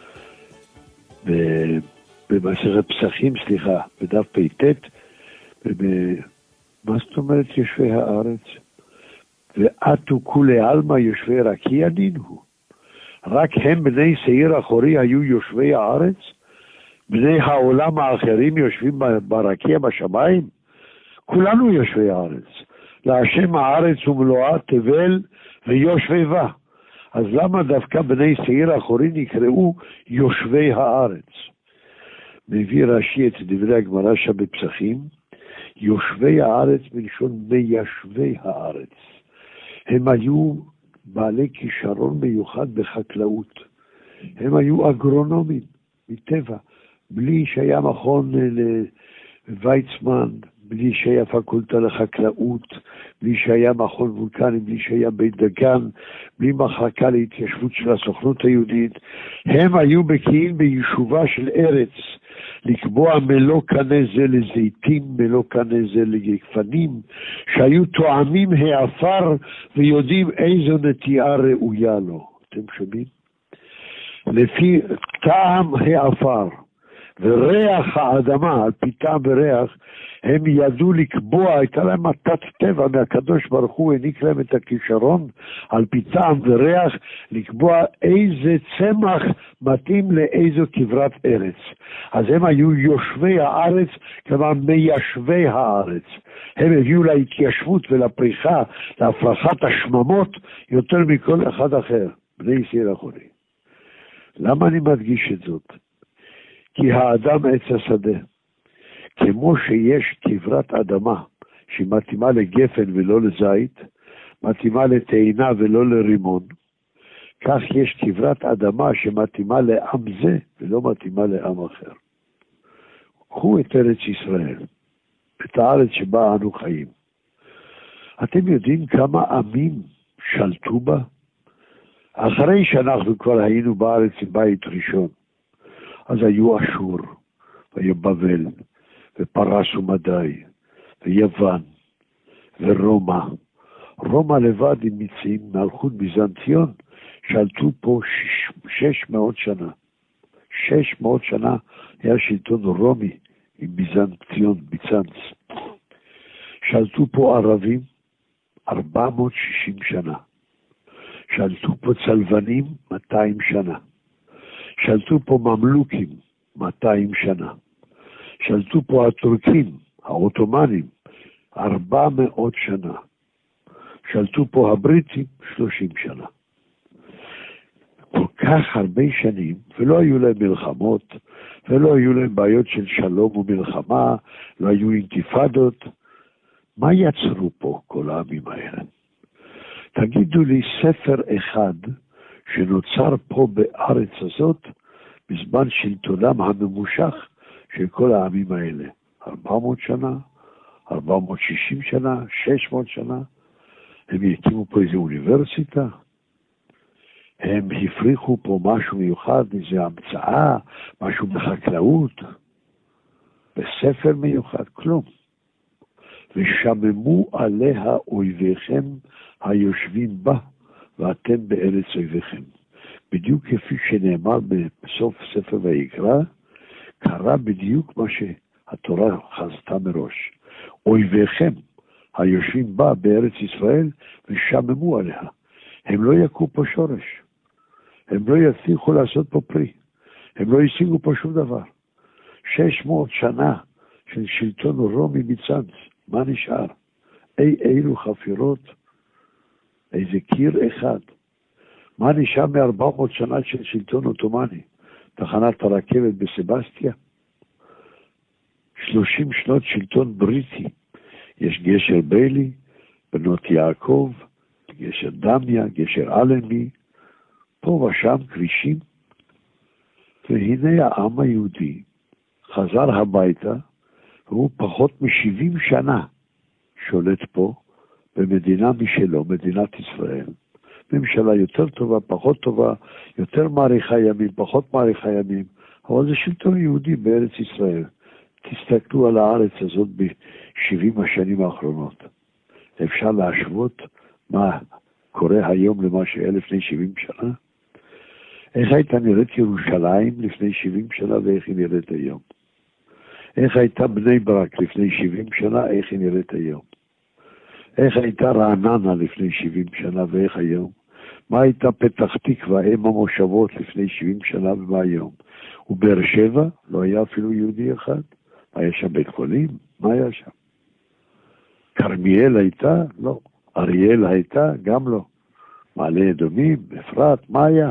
במסכת פסחים, סליחה, בדף פ"ט, מה זאת אומרת יושבי הארץ? ואתו כולי עלמא יושבי רקיע נינו. רק הם בני שעיר אחורי היו יושבי הארץ? בני העולם האחרים יושבים ברקיע בשמיים? כולנו יושבי הארץ. להשם הארץ ומלואה תבל ויושבי בה. אז למה דווקא בני שעיר אחורי נקראו יושבי הארץ? מביא רש"י את דברי הגמרא שם בפסחים, יושבי הארץ מלשון מיישבי הארץ. הם היו בעלי כישרון מיוחד בחקלאות. הם היו אגרונומים מטבע, בלי שהיה מכון לויצמן, בלי שהיה פקולטה לחקלאות, בלי שהיה מכון וולקני, בלי שהיה בית דגן, בלי מחלקה להתיישבות של הסוכנות היהודית. הם היו בקיאים ביישובה של ארץ, לקבוע מלוא קנה זה לזיתים, מלוא קנה זה לגפנים, שהיו תואמים העפר ויודעים איזו נטייה ראויה לו. אתם שומעים? לפי טעם העפר וריח האדמה, על פי טעם וריח, הם ידעו לקבוע, הייתה להם מתת טבע מהקדוש ברוך הוא, העניק להם את הכישרון, על פי טעם וריח, לקבוע איזה צמח מתאים לאיזו כברת ארץ. אז הם היו יושבי הארץ, כלומר מיישבי הארץ. הם הביאו להתיישבות ולפריחה, להפרחת השממות, יותר מכל אחד אחר, בני שעיר אחורי. למה אני מדגיש את זאת? כי האדם עץ השדה. כמו שיש כברת אדמה שהיא מתאימה לגפן ולא לזית, מתאימה לתאנה ולא לרימון, כך יש כברת אדמה שמתאימה לעם זה ולא מתאימה לעם אחר. קחו את ארץ ישראל, את הארץ שבה אנו חיים. אתם יודעים כמה עמים שלטו בה? אחרי שאנחנו כבר היינו בארץ עם בית ראשון, אז היו אשור, והיו בבל, ופרס ומדי, ויוון, ורומא. רומא לבד עם מצרים, מלכות ביזנציון, שלטו פה שש, שש מאות שנה. שש מאות שנה היה שלטון רומי עם ביזנציון, ביצנץ. שלטו פה ערבים, ארבע מאות ושישים שנה. שלטו פה צלבנים, מאתיים שנה. שלטו פה ממלוכים, מאתיים שנה. שלטו פה הטורקים, האוטומנים, ארבע מאות שנה. שלטו פה הבריטים, שלושים שנה. כל כך הרבה שנים, ולא היו להם מלחמות, ולא היו להם בעיות של שלום ומלחמה, לא היו אינתיפאדות. מה יצרו פה כל העמים האלה? תגידו לי ספר אחד שנוצר פה בארץ הזאת בזמן שלטונם הממושך של כל העמים האלה. ארבע מאות שנה, ארבע מאות ושישים שנה, שש מאות שנה. הם הקימו פה איזו אוניברסיטה. הם הפריחו פה משהו מיוחד, איזו המצאה, משהו בחקלאות. בספר מיוחד, כלום. ושממו עליה אויביכם היושבים בה, ואתם בארץ אויביכם. בדיוק כפי שנאמר בסוף ספר ויקרא, קרה בדיוק מה שהתורה חזתה מראש. אויביכם היושבים בה בארץ ישראל, ושממו עליה. הם לא יקו פה שורש. הם לא יצליחו לעשות פה פרי. הם לא ישיגו פה שום דבר. שש מאות שנה של שלטון רומי ביזנץ, מה נשאר? אי אילו חפירות, איזה קיר אחד. מה נשאר מ-ארבע מאות שנה של שלטון אוטומני? תחנת הרכבת בסבסטיה? שלושים שנות שלטון בריטי. יש גשר ביילי, בנות יעקב, גשר דמיה, גשר אלנבי, פה ושם כבישים. והנה העם היהודי חזר הביתה, והוא פחות מ-שבעים שנה שולט פה במדינה משלו, מדינת ישראל. ממשלה יותר טובה, פחות טובה, יותר מעריכה ימים, פחות מעריכה ימים, אבל זה שלטון יהודי בארץ ישראל. תסתכלו על הארץ הזאת ב-שבעים השנים האחרונות. אפשר להשוות מה קורה היום למה שהיה לפני שבעים שנה? איך הייתה נראית ירושלים לפני שבעים שנה ואיך היא נראית היום? איך הייתה בני ברק לפני שבעים שנה, איך היא נראית היום? איך הייתה רעננה לפני שבעים שנה ואיך היום? מה הייתה פתח תקווה, אם המושבות לפני שבעים שנה ומה היום? ובאר שבע לא היה אפילו יהודי אחד. היה שם בית חולים? מה היה שם? כרמיאל הייתה? לא. אריאל הייתה? גם לא. מעלה אדומים, אפרת, מה היה?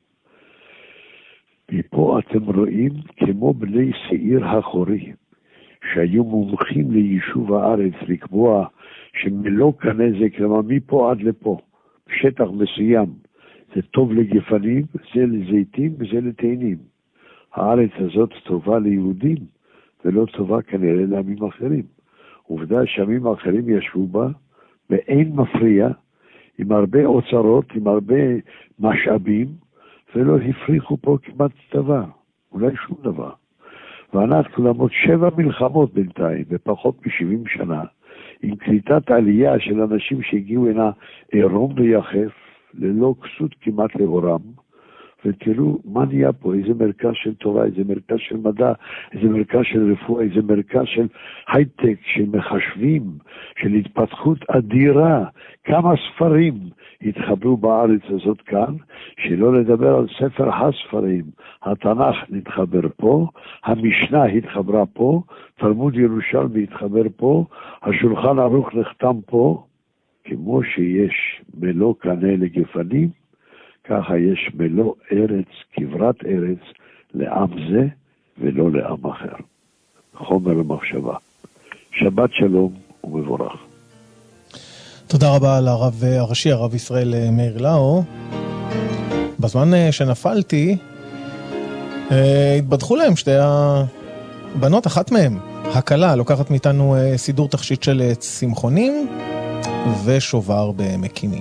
מפה אתם רואים כמו בני שעיר החורי, שהיו מומחים ליישוב הארץ, לקבוע שמלוא כנזק, למה מפה עד לפה, שטח מסוים, זה טוב לגפנים, זה לזיתים וזה לתאנים. הארץ הזאת טובה ליהודים, ולא טובה כנראה לעמים אחרים. עובדה שעמים אחרים ישבו בה, באין מפריע, עם הרבה אוצרות, עם הרבה משאבים, ולא הפריחו פה כמעט דבר, אולי שום דבר. ואנחנו למרות שבע מלחמות בינתיים, בפחות מ-שבעים שנה, עם קליטת עלייה של אנשים שהגיעו הנה עירום ויחף, ללא כסות כמעט לאורם, ותראו מה נהיה פה, איזה מרכז של תורה, איזה מרכז של מדע, איזה מרכז של רפואה, איזה מרכז של הייטק, של מחשבים, של התפתחות אדירה. כמה ספרים התחברו בארץ הזאת כאן, שלא לדבר על ספר הספרים. התנ"ך נתחבר פה, המשנה התחברה פה, תלמוד ירושלמי התחבר פה, השולחן ערוך נחתם פה. כמו שיש מלוא קנה לגפנים, ככה יש מלוא ארץ, כברת ארץ, לעם זה ולא לעם אחר. חומר למחשבה. שבת שלום ומבורך. תודה רבה לרב הראשי, הרב ישראל מאיר לאו. בזמן שנפלתי, התבדחו להם שתי הבנות, אחת מהם, הקלה, לוקחת מאיתנו סידור תכשיט של צמחונים ושובר במקימי.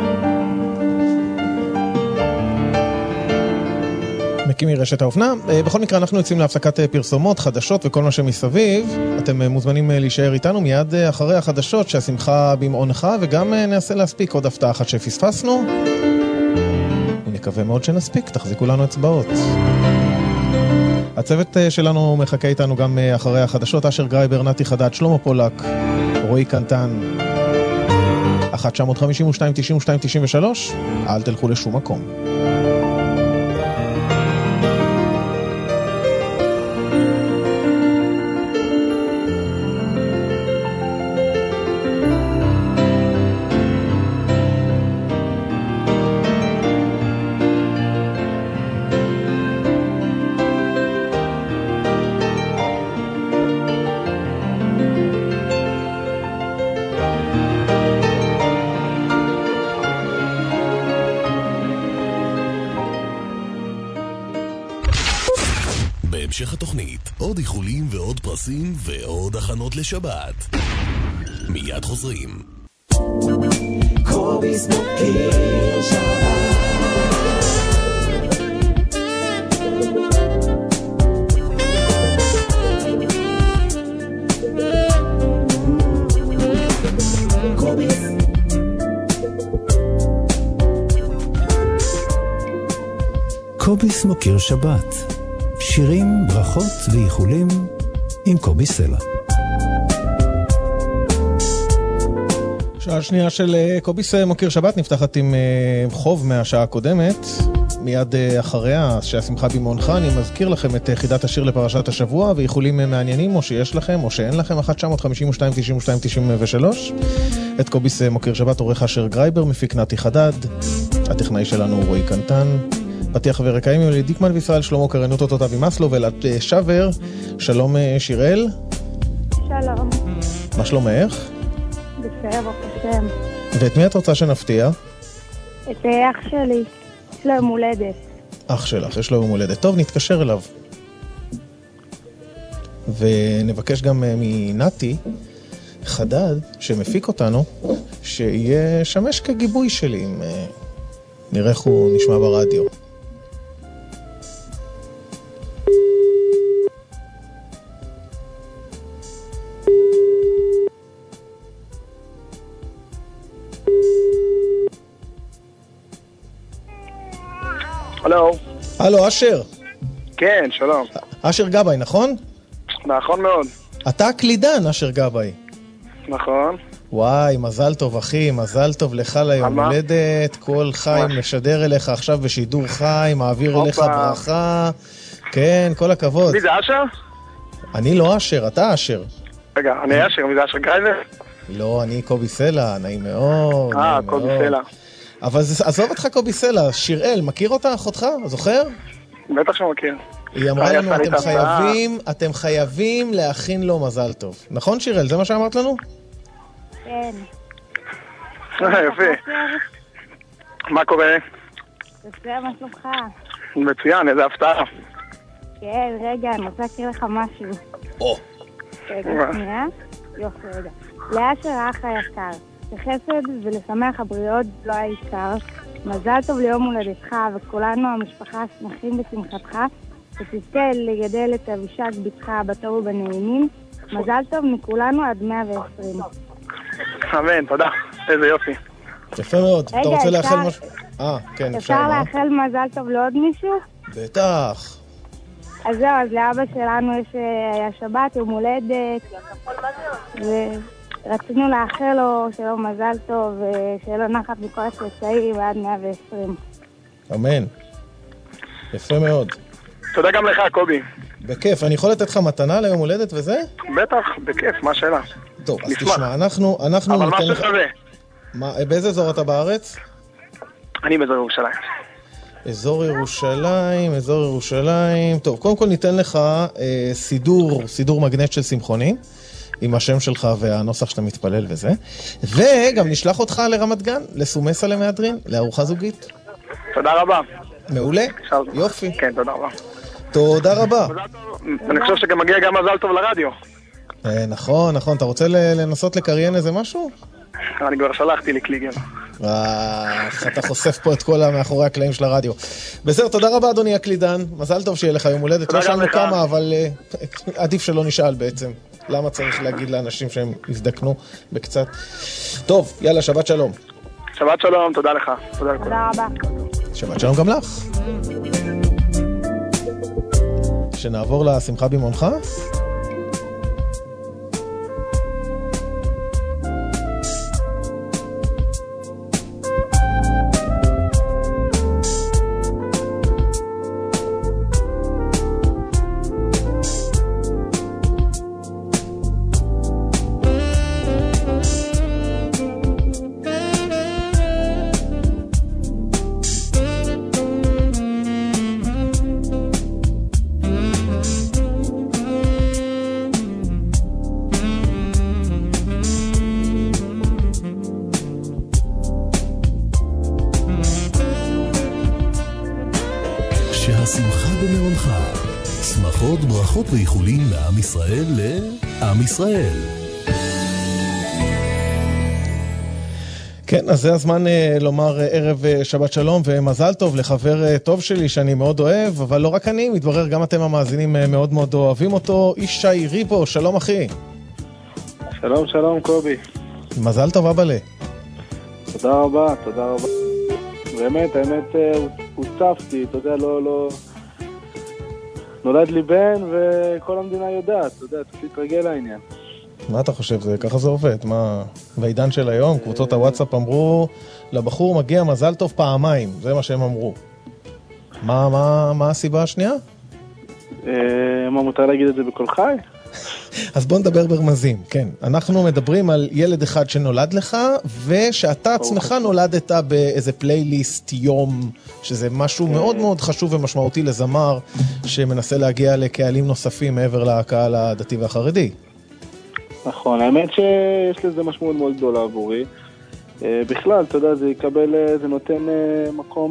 מקימי רשת האופנה. בכל מקרה אנחנו יוצאים להפסקת פרסומות, חדשות וכל מה שמסביב. אתם מוזמנים להישאר איתנו מיד אחרי החדשות שהשמחה במעונך, וגם ננסה להספיק עוד הפתעה אחת שפספסנו. ונקווה מאוד שנספיק, תחזיקו לנו אצבעות. הצוות שלנו מחכה איתנו גם אחרי החדשות, אשר גרייבר, נתי חדד, שלמה פולק, רועי קנטן. אחת תשע חמש שתיים תשע שתיים תשע שלוש, אל תלכו לשום מקום. בהמשך התוכנית עוד איחולים ועוד פרסים ועוד הכנות לשבת. מיד חוזרים. קוביס מוקיר שבת. קוביס קוביס מוקיר שבת. שירים, ברכות ואיחולים עם קובי סלע. שעה שנייה של קוביס מוקיר שבת נפתחת עם חוב מהשעה הקודמת. מיד אחריה, שהשמחה במעונך, אני מזכיר לכם את חידת השיר לפרשת השבוע, ואיחולים מעניינים, או שיש לכם, או שאין לכם, אחת תשע חמש שתיים תשעים ושתיים תשעים ושלוש. את קוביס מוקיר שבת עורך אשר גרייבר, מפיק נתי חדד, הטכנאי שלנו הוא רועי קנטן, פתיח ורקעים עם דיקמן וישראל, שלמה קרנות אותו תבי מסלו, ולת שבר, שלום שיראל. שלום. מה שלומך? בסדר, בקשם. ואת מי את רוצה שנפתיע? את אח שלי, יש לו יום הולדת. אח שלך, יש לו יום הולדת. טוב, נתקשר אליו. ונבקש גם מנתי חדד, שמפיק אותנו, שיהיה שמש כגיבוי שלי, אם נראה איך הוא נשמע ברדיו. הלו. הלו, אשר. כן, שלום. אשר גבאי, נכון? נכון מאוד. אתה הקלידן, אשר גבאי. נכון. וואי, מזל טוב אחי, מזל טוב לך ליום הולדת, כל חיים משדר אליך עכשיו בשידור חי, מעביר אליך ברכה, כן, כל הכבוד. מי זה, אשר? אני לא אשר, אתה אשר. רגע, אני אשר, מי זה אשר גרייבר? לא, אני קובי סלע, נעים מאוד. אה, קובי סלע. אבל עזוב אותך קובי סלע, שיראל, מכיר אותה, אחותך? זוכר? בטח שהוא מכיר. היא אמרה לנו, אתם חייבים, אתם חייבים להכין לו מזל טוב. נכון שיראל, זה מה שאמרת לנו? כן. יופי. מה קורה? בסדר, מה שלומך? מצוין, איזה הפתעה. כן, רגע, אני רוצה להכיר לך משהו. או. רגע, שנייה. יופי, רגע. לאשר האח היקר, לחסד ולשמח הבריאות לא העיקר. מזל טוב ליום הולדתך, וכולנו המשפחה שמחים בשמחתך, שתזכה לגדל את אבישג בתך בטוב ובנעימים. מזל טוב מכולנו עד מאה ועשרים. אמן, תודה. איזה יופי. יפה מאוד. אתה רוצה לאחל משהו? אה, כן, אפשר. אפשר לאחל מזל טוב לעוד מישהו? בטח. אז זהו, אז לאבא שלנו יש השבת, יום הולדת, ורצינו לאחל לו שיהיה לו מזל טוב, שיהיה לו נחת מכל הצאצאים ועד מאה ועשרים. אמן. יפה מאוד. תודה גם לך, קובי. בכיף. אני יכול לתת לך מתנה ליום הולדת וזה? בטח, בכיף, מה השאלה? טוב, אז תשמע, אנחנו, אנחנו אבל ניתן מה לך... ששווה? מה, באיזה אזור אתה בארץ? אני באזור ירושלים. אזור ירושלים, אזור ירושלים. טוב, קודם כל ניתן לך אה, סידור, סידור מגנט של שמחוני, עם השם שלך והנוסח שאתה מתפלל וזה. וגם נשלח אותך לרמת גן, לסומסה למהדרין, לארוחה זוגית. תודה רבה. מעולה, יופי. כן, תודה רבה. תודה רבה. אני חושב שגם מגיע גם מזל טוב לרדיו. אה, נכון, נכון. אתה רוצה לנסות לקריין איזה משהו? אני כבר שלחתי לי קליגר. איך אתה חושף פה את כל המאחורי הקלעים של הרדיו. בסדר, תודה רבה אדוני הקלידן, מזל טוב שיהיה לך יום הולדת. לא שאלנו כמה, אבל עדיף שלא נשאל בעצם. למה צריך להגיד לאנשים שהם הזדקנו בקצת. טוב, יאללה, שבת שלום. שבת שלום, תודה לך. תודה רבה. שבת שלום גם לך. שנעבור לשמחה במעונך. שהשמחה במעונך שמחות, ברכות ואיחולים מעם ישראל לעם ישראל. כן, אז זה הזמן uh, לומר uh, ערב uh, שבת שלום ומזל טוב לחבר uh, טוב שלי שאני מאוד אוהב, אבל לא רק אני, מתברר גם אתם המאזינים uh, מאוד מאוד אוהבים אותו, ישי ריבו, שלום אחי. שלום שלום קובי. מזל טוב אבאלה. תודה רבה, תודה רבה. באמת, האמת הוצפתי, אתה יודע, לא, לא... נולד לי בן וכל המדינה יודעת, אתה יודע, צריך להתרגל לעניין. מה אתה חושב? זה, ככה זה עובד? מה, בעידן של היום, קבוצות הוואטסאפ אמרו, לבחור מגיע מזל טוב פעמיים, זה מה שהם אמרו. מה, מה, מה הסיבה השנייה? מה, מותר להגיד את זה בכל חי? אז בוא נדבר ברמזים, כן. אנחנו מדברים על ילד אחד שנולד לך, ושאתה עצמך נולדת באיזה פלייליסט יום, שזה משהו מאוד מאוד חשוב ומשמעותי לזמר, שמנסה להגיע לקהלים נוספים מעבר לקהל הדתי והחרדי. נכון, האמת שיש לזה משמעות מאוד גדולה עבורי. בכלל, אתה יודע, זה יקבל, זה נותן מקום,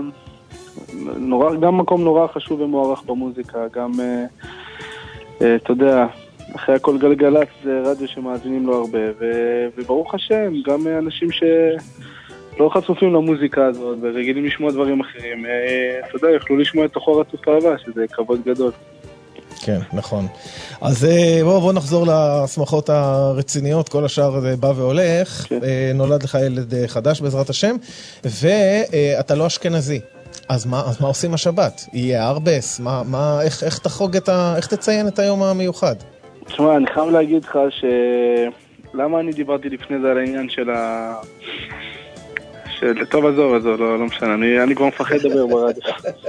נורא, גם מקום נורא חשוב ומוערך במוזיקה, גם, אתה יודע, אחרי הכל גלגלץ זה רדיו שמאזינים לו הרבה, וברוך השם, גם אנשים שלא חשופים למוזיקה הזאת ורגילים לשמוע דברים אחרים, אתה יודע, יכלו לשמוע את תוכו רצוף אהבה, שזה כבוד גדול. כן, נכון. אז בואו בוא נחזור לשמחות הרציניות, כל השאר זה בא והולך, כן. נולד לך ילד חדש בעזרת השם, ואתה לא אשכנזי. אז מה, אז מה עושים השבת? יהיה ארבס? מה, מה, איך, איך תחוג את ה, איך תציין את היום המיוחד? תשמע, אני חייב להגיד לך ש... למה אני דיברתי לפני זה על העניין של ה... של... טוב, עזוב, עזוב, לא, לא משנה, אני, אני כבר מפחד לדבר ברדיו.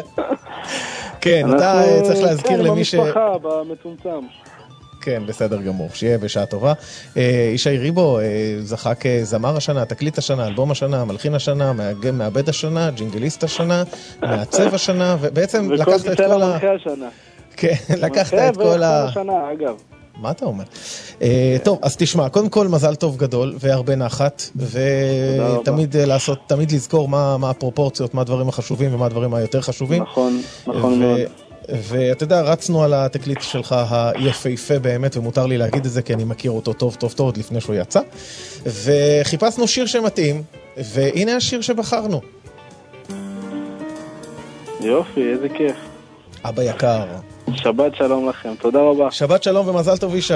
כן, אתה צריך להזכיר למי ש... כן, במשפחה, במצומצם. כן, בסדר גמור, שיהיה בשעה טובה. ישי ריבו זכה כזמר השנה, תקליט השנה, אלבום השנה, מלחין השנה, מעבד השנה, ג'ינגליסט השנה, מעצב השנה, ובעצם לקחת את כל ה... כן, לקחת את כל ה... השנה, אגב. מה אתה אומר? טוב, אז תשמע, קודם כל מזל טוב גדול והרבה נחת, ותמיד לעשות, תמיד לזכור מה הפרופורציות, מה הדברים החשובים ומה הדברים היותר חשובים. נכון, נכון מאוד. ואתה יודע, רצנו על התקליט שלך היפהפה באמת, ומותר לי להגיד את זה כי אני מכיר אותו טוב טוב טוב עוד לפני שהוא יצא, וחיפשנו שיר שמתאים, והנה השיר שבחרנו. יופי, איזה כיף. אבא יקר. שבת שלום לכם, תודה רבה. שבת שלום ומזל טוב ישי.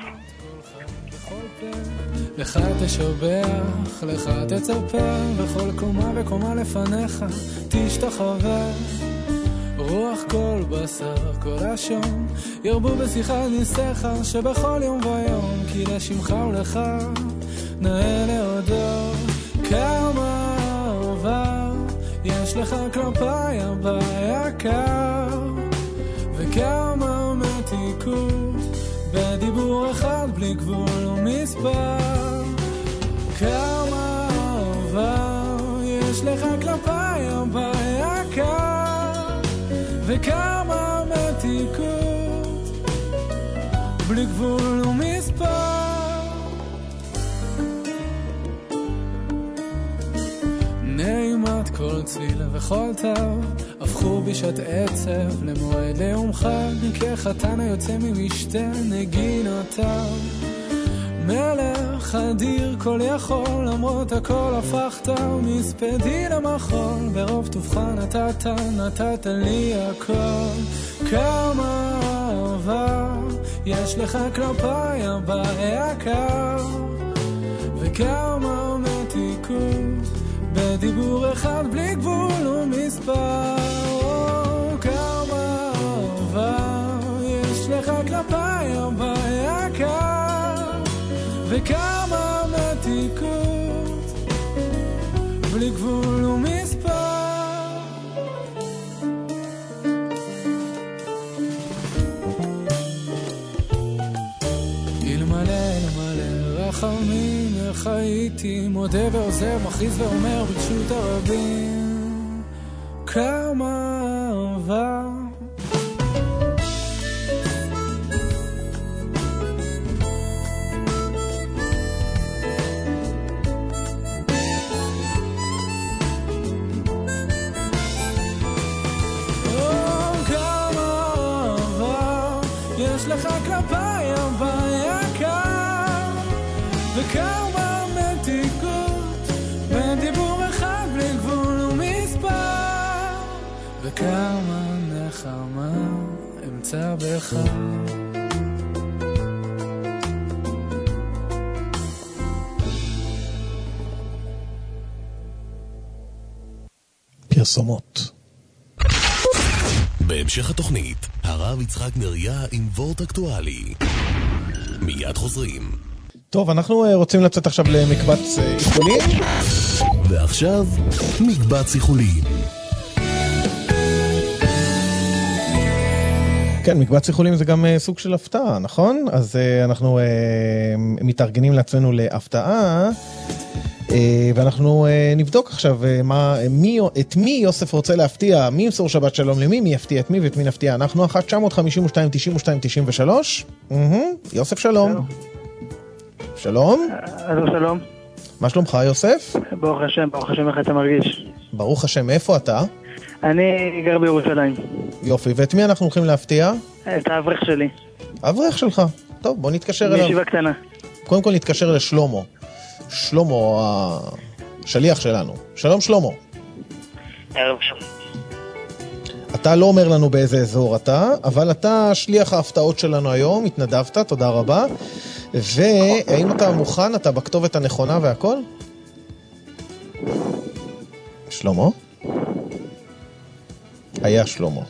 לך תשבח, לך תצפה, בכל קומה וקומה לפניך תשתחווה. רוח כל בשר, כל השום, ירבו בשיחה ניסיך, שבכל יום ויום, כי לשמך ולך נאה להודות. כמה עבר יש לך כלפי אבא יקר, וכמה מתיקות בדיבור אחד בלי גבול ומספר. כמה עבר יש לך כלפי אבא יקר, וכמה מתיקות בלי גבול ומספר. נעימת כל צליל וכל תו הפכו בשעת עצב למועד ליום חג, כחתן היוצא ממשתה נגינותיו. מלך אדיר כל יכול, למרות הכל הפכת ומספדי למחול, ברוב טובך נתת, נתת לי הכל. כמה אהבה יש לך כלפי אבא יקר, וכמה מתיקות בדיבור אחד בלי גבול ומספר. כמה אהבה יש לך כלפי אבא יקר, וכמה מתיקות בלי גבול ומספר. אלמלא אלמלא רחמים איך הייתי מודה ועוזר, מכריז ואומר ברשות הרבים. כמה אהבה לך כלפיי הווי יקר, וכמה מתיקות בין דיבור אחד בלי גבול ומספר, וכמה נחמה אמצא בך. פרסומות. בהמשך התוכנית, הרב יצחק נריה עם וורט אקטואלי. מיד חוזרים. טוב, אנחנו רוצים לצאת עכשיו למקבץ איחולים. ועכשיו, מקבץ איחולים. כן, מקבץ איחולים זה גם סוג של הפתעה, נכון? אז אנחנו מתארגנים לעצמנו להפתעה. ואנחנו נבדוק עכשיו מה, מי, את מי יוסף רוצה להפתיע, מי ימסור שבת שלום למי, מי יפתיע את מי ואת מי נפתיע. אנחנו אחת תשע חמש שתיים תשעים ושתיים תשעים ושלוש. יוסף שלום. שלום. אלו שלום. מה שלומך יוסף? ברוך השם, ברוך השם, איך אתה מרגיש? ברוך השם, איפה אתה? אני גר בירושלים. יופי, ואת מי אנחנו הולכים להפתיע? את האברך שלי. האברך שלך? טוב, בוא נתקשר אליו. מישיבה קטנה. קודם כל נתקשר לשלומו. שלמה, השליח שלנו. שלום שלמה. ערב שלום. אתה לא אומר לנו באיזה אזור אתה, אבל אתה שליח ההפתעות שלנו היום, התנדבת, תודה רבה. והאם אתה מוכן, אתה בכתובת הנכונה והכל? שלמה? היה שלמה.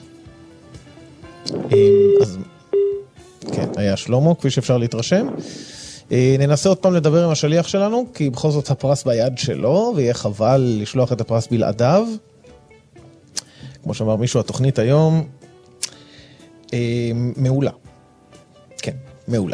אז כן, היה שלמה, כפי שאפשר להתרשם. ננסה עוד פעם לדבר עם השליח שלנו, כי בכל זאת הפרס ביד שלו, ויהיה חבל לשלוח את הפרס בלעדיו. כמו שאמר מישהו, התוכנית היום אה, מעולה. כן, מעולה.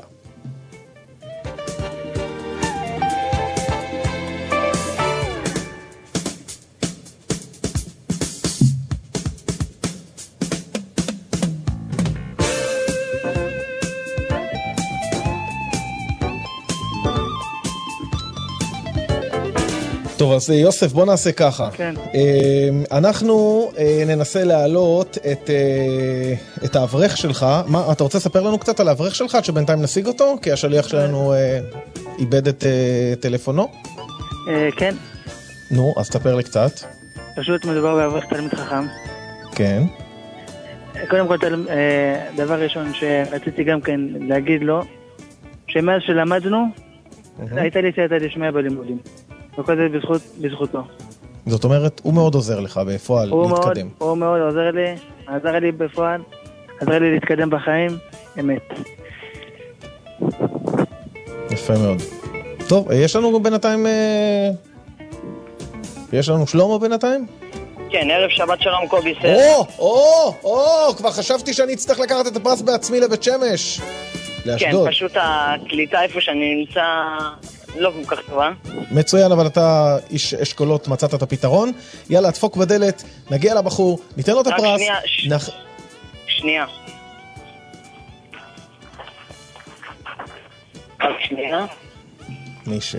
טוב, אז יוסף, בוא נעשה ככה. כן. אנחנו ננסה להעלות את, את האברך שלך. מה, אתה רוצה לספר לנו קצת על האברך שלך, עד שבינתיים נשיג אותו? כי השליח שלנו איבד את טלפונו? כן. נו, אז תספר לי קצת. פשוט מדובר באברך תלמיד חכם. כן. קודם כל, דבר ראשון שרציתי גם כן להגיד לו, שמאז שלמדנו, הייתה לי סייעתא דשמיא בלימודים. וכל זה בזכות, בזכותו. זאת אומרת, הוא מאוד עוזר לך בפועל הוא להתקדם. מאוד, הוא מאוד עוזר לי, עזר לי בפועל, עזר לי להתקדם בחיים, אמת. יפה מאוד. טוב, יש לנו בינתיים... יש לנו שלמה בינתיים? כן, ערב שבת שלום קובי סר. או, או, או, כבר חשבתי שאני אצטרך לקחת את הפרס בעצמי לבית שמש. לאשדוד. כן, פשוט הקליטה איפה שאני נמצא... לא כל כך טובה. מצוין, אבל אתה איש אשכולות, מצאת את הפתרון. יאללה, תפוק בדלת, נגיע לבחור, ניתן לו את הפרס. רק שנייה, ש... נח... שנייה. רק שנייה. מישהי.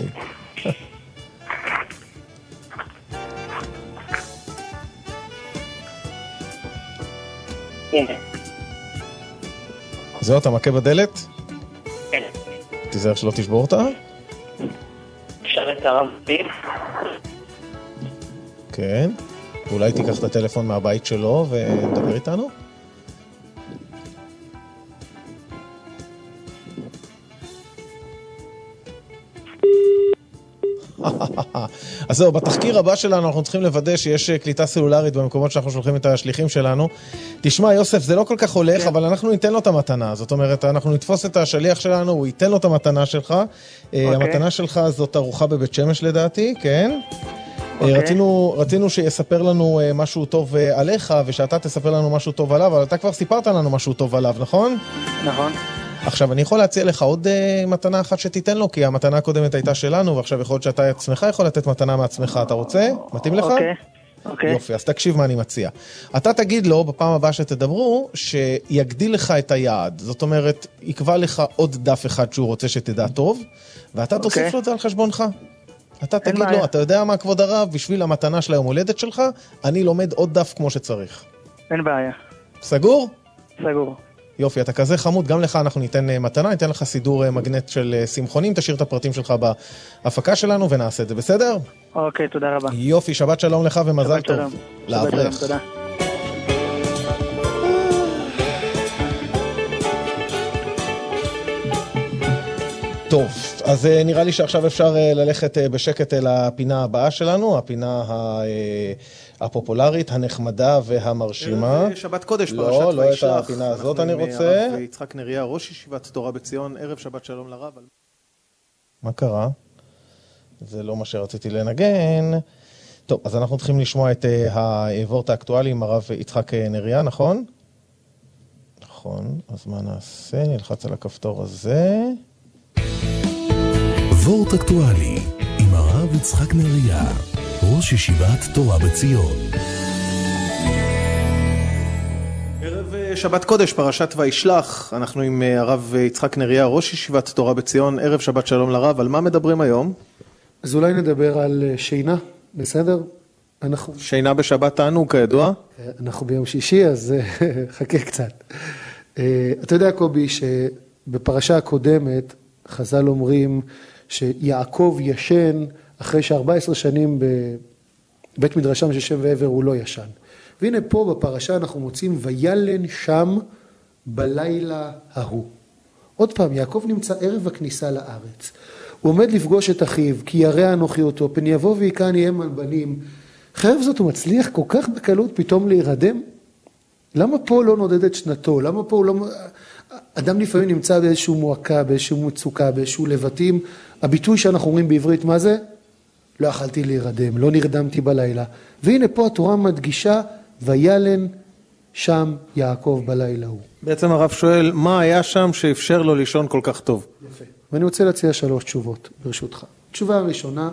הנה. זהו, אתה מכה בדלת? כן. תיזהר שלא תשבור אותה? אפשר את הרב פיל? כן. אולי תיקח את הטלפון מהבית שלו ונדבר איתנו? אז זהו, בתחקיר הבא שלנו אנחנו צריכים לוודא שיש קליטה סלולרית במקומות שאנחנו שולחים את השליחים שלנו. תשמע יוסף, זה לא כל כך הולך, כן. אבל אנחנו ניתן לו את המתנה. זאת אומרת, אנחנו נתפוס את השליח שלנו, הוא ייתן לו את המתנה שלך. אוקיי. המתנה שלך זאת ארוחה בבית שמש לדעתי, כן? אוקיי. רצינו, רצינו שיספר לנו משהו טוב עליך, ושאתה תספר לנו משהו טוב עליו, אבל אתה כבר סיפרת לנו משהו טוב עליו, נכון? נכון. עכשיו, אני יכול להציע לך עוד uh, מתנה אחת שתיתן לו, כי המתנה הקודמת הייתה שלנו, ועכשיו יכול להיות שאתה עצמך יכול לתת מתנה מעצמך. אתה רוצה? מתאים לך? אוקיי, אוקיי. יופי, אז תקשיב מה אני מציע. אתה תגיד לו, בפעם הבאה שתדברו, שיגדיל לך את היעד. זאת אומרת, יקבע לך עוד דף אחד שהוא רוצה שתדע טוב, ואתה תוסיף אוקיי. לו את זה על חשבונך. אתה תגיד לו, אתה יודע מה כבוד הרב, בשביל המתנה של היום הולדת שלך, אני לומד עוד דף כמו שצריך. אין בעיה. סגור? סגור. יופי, אתה כזה חמוד, גם לך אנחנו ניתן מתנה, ניתן לך סידור מגנט של שמחונים, תשאיר את הפרטים שלך בהפקה שלנו ונעשה את זה, בסדר? אוקיי, תודה רבה. יופי, שבת שלום לך ומזל טוב. שלום. לאברך. שבת שלום, תודה. טוב, אז נראה לי שעכשיו אפשר ללכת בשקט אל הפינה הבאה שלנו, הפינה הפופולרית, הנחמדה והמרשימה. שבת קודש, לא, פרשת לא את וישלח. הפינה הזאת אני רוצה. הרב יצחק נריה, ראש ישיבת תורה בציון, ערב שבת שלום לרב. מה קרה? זה לא מה שרציתי לנגן. טוב, אז אנחנו צריכים לשמוע את הוורט האקטואלי עם הרב יצחק נריה, נכון? נכון, אז מה נעשה? נלחץ על הכפתור הזה. וורט אקטואלי עם הרב יצחק נריה, ראש ישיבת תורה בציון. ערב שבת קודש, פרשת וישלח, אנחנו עם הרב יצחק נריה, ראש ישיבת תורה בציון, ערב שבת שלום לרב. על מה מדברים היום? אז אולי נדבר על שינה, בסדר? אנחנו... שינה בשבת תענוג, כידוע? אנחנו ביום שישי, אז חכה קצת. אתה יודע, קובי, שבפרשה הקודמת חז"ל אומרים שיעקב ישן אחרי ש-ארבע עשרה שנים בבית מדרשם של שם ועבר הוא לא ישן. והנה פה בפרשה אנחנו מוצאים וילן שם בלילה ההוא. עוד פעם, יעקב נמצא ערב הכניסה לארץ. הוא עומד לפגוש את אחיו, כי ירא אנוכי אותו, פן יבוא ויקני הם על בנים. חרף זאת הוא מצליח כל כך בקלות פתאום להירדם? למה פה לא נודד את שנתו? למה פה הוא לא... אדם לפעמים נמצא באיזשהו מועקה, באיזשהו מצוקה, באיזשהו לבטים. הביטוי שאנחנו אומרים בעברית, מה זה? לא אכלתי להירדם, לא נרדמתי בלילה. והנה פה התורה מדגישה, וילן שם יעקב בלילה הוא. בעצם הרב שואל, מה היה שם שאפשר לו לישון כל כך טוב? יפה. ואני רוצה להציע שלוש תשובות, ברשותך. תשובה הראשונה,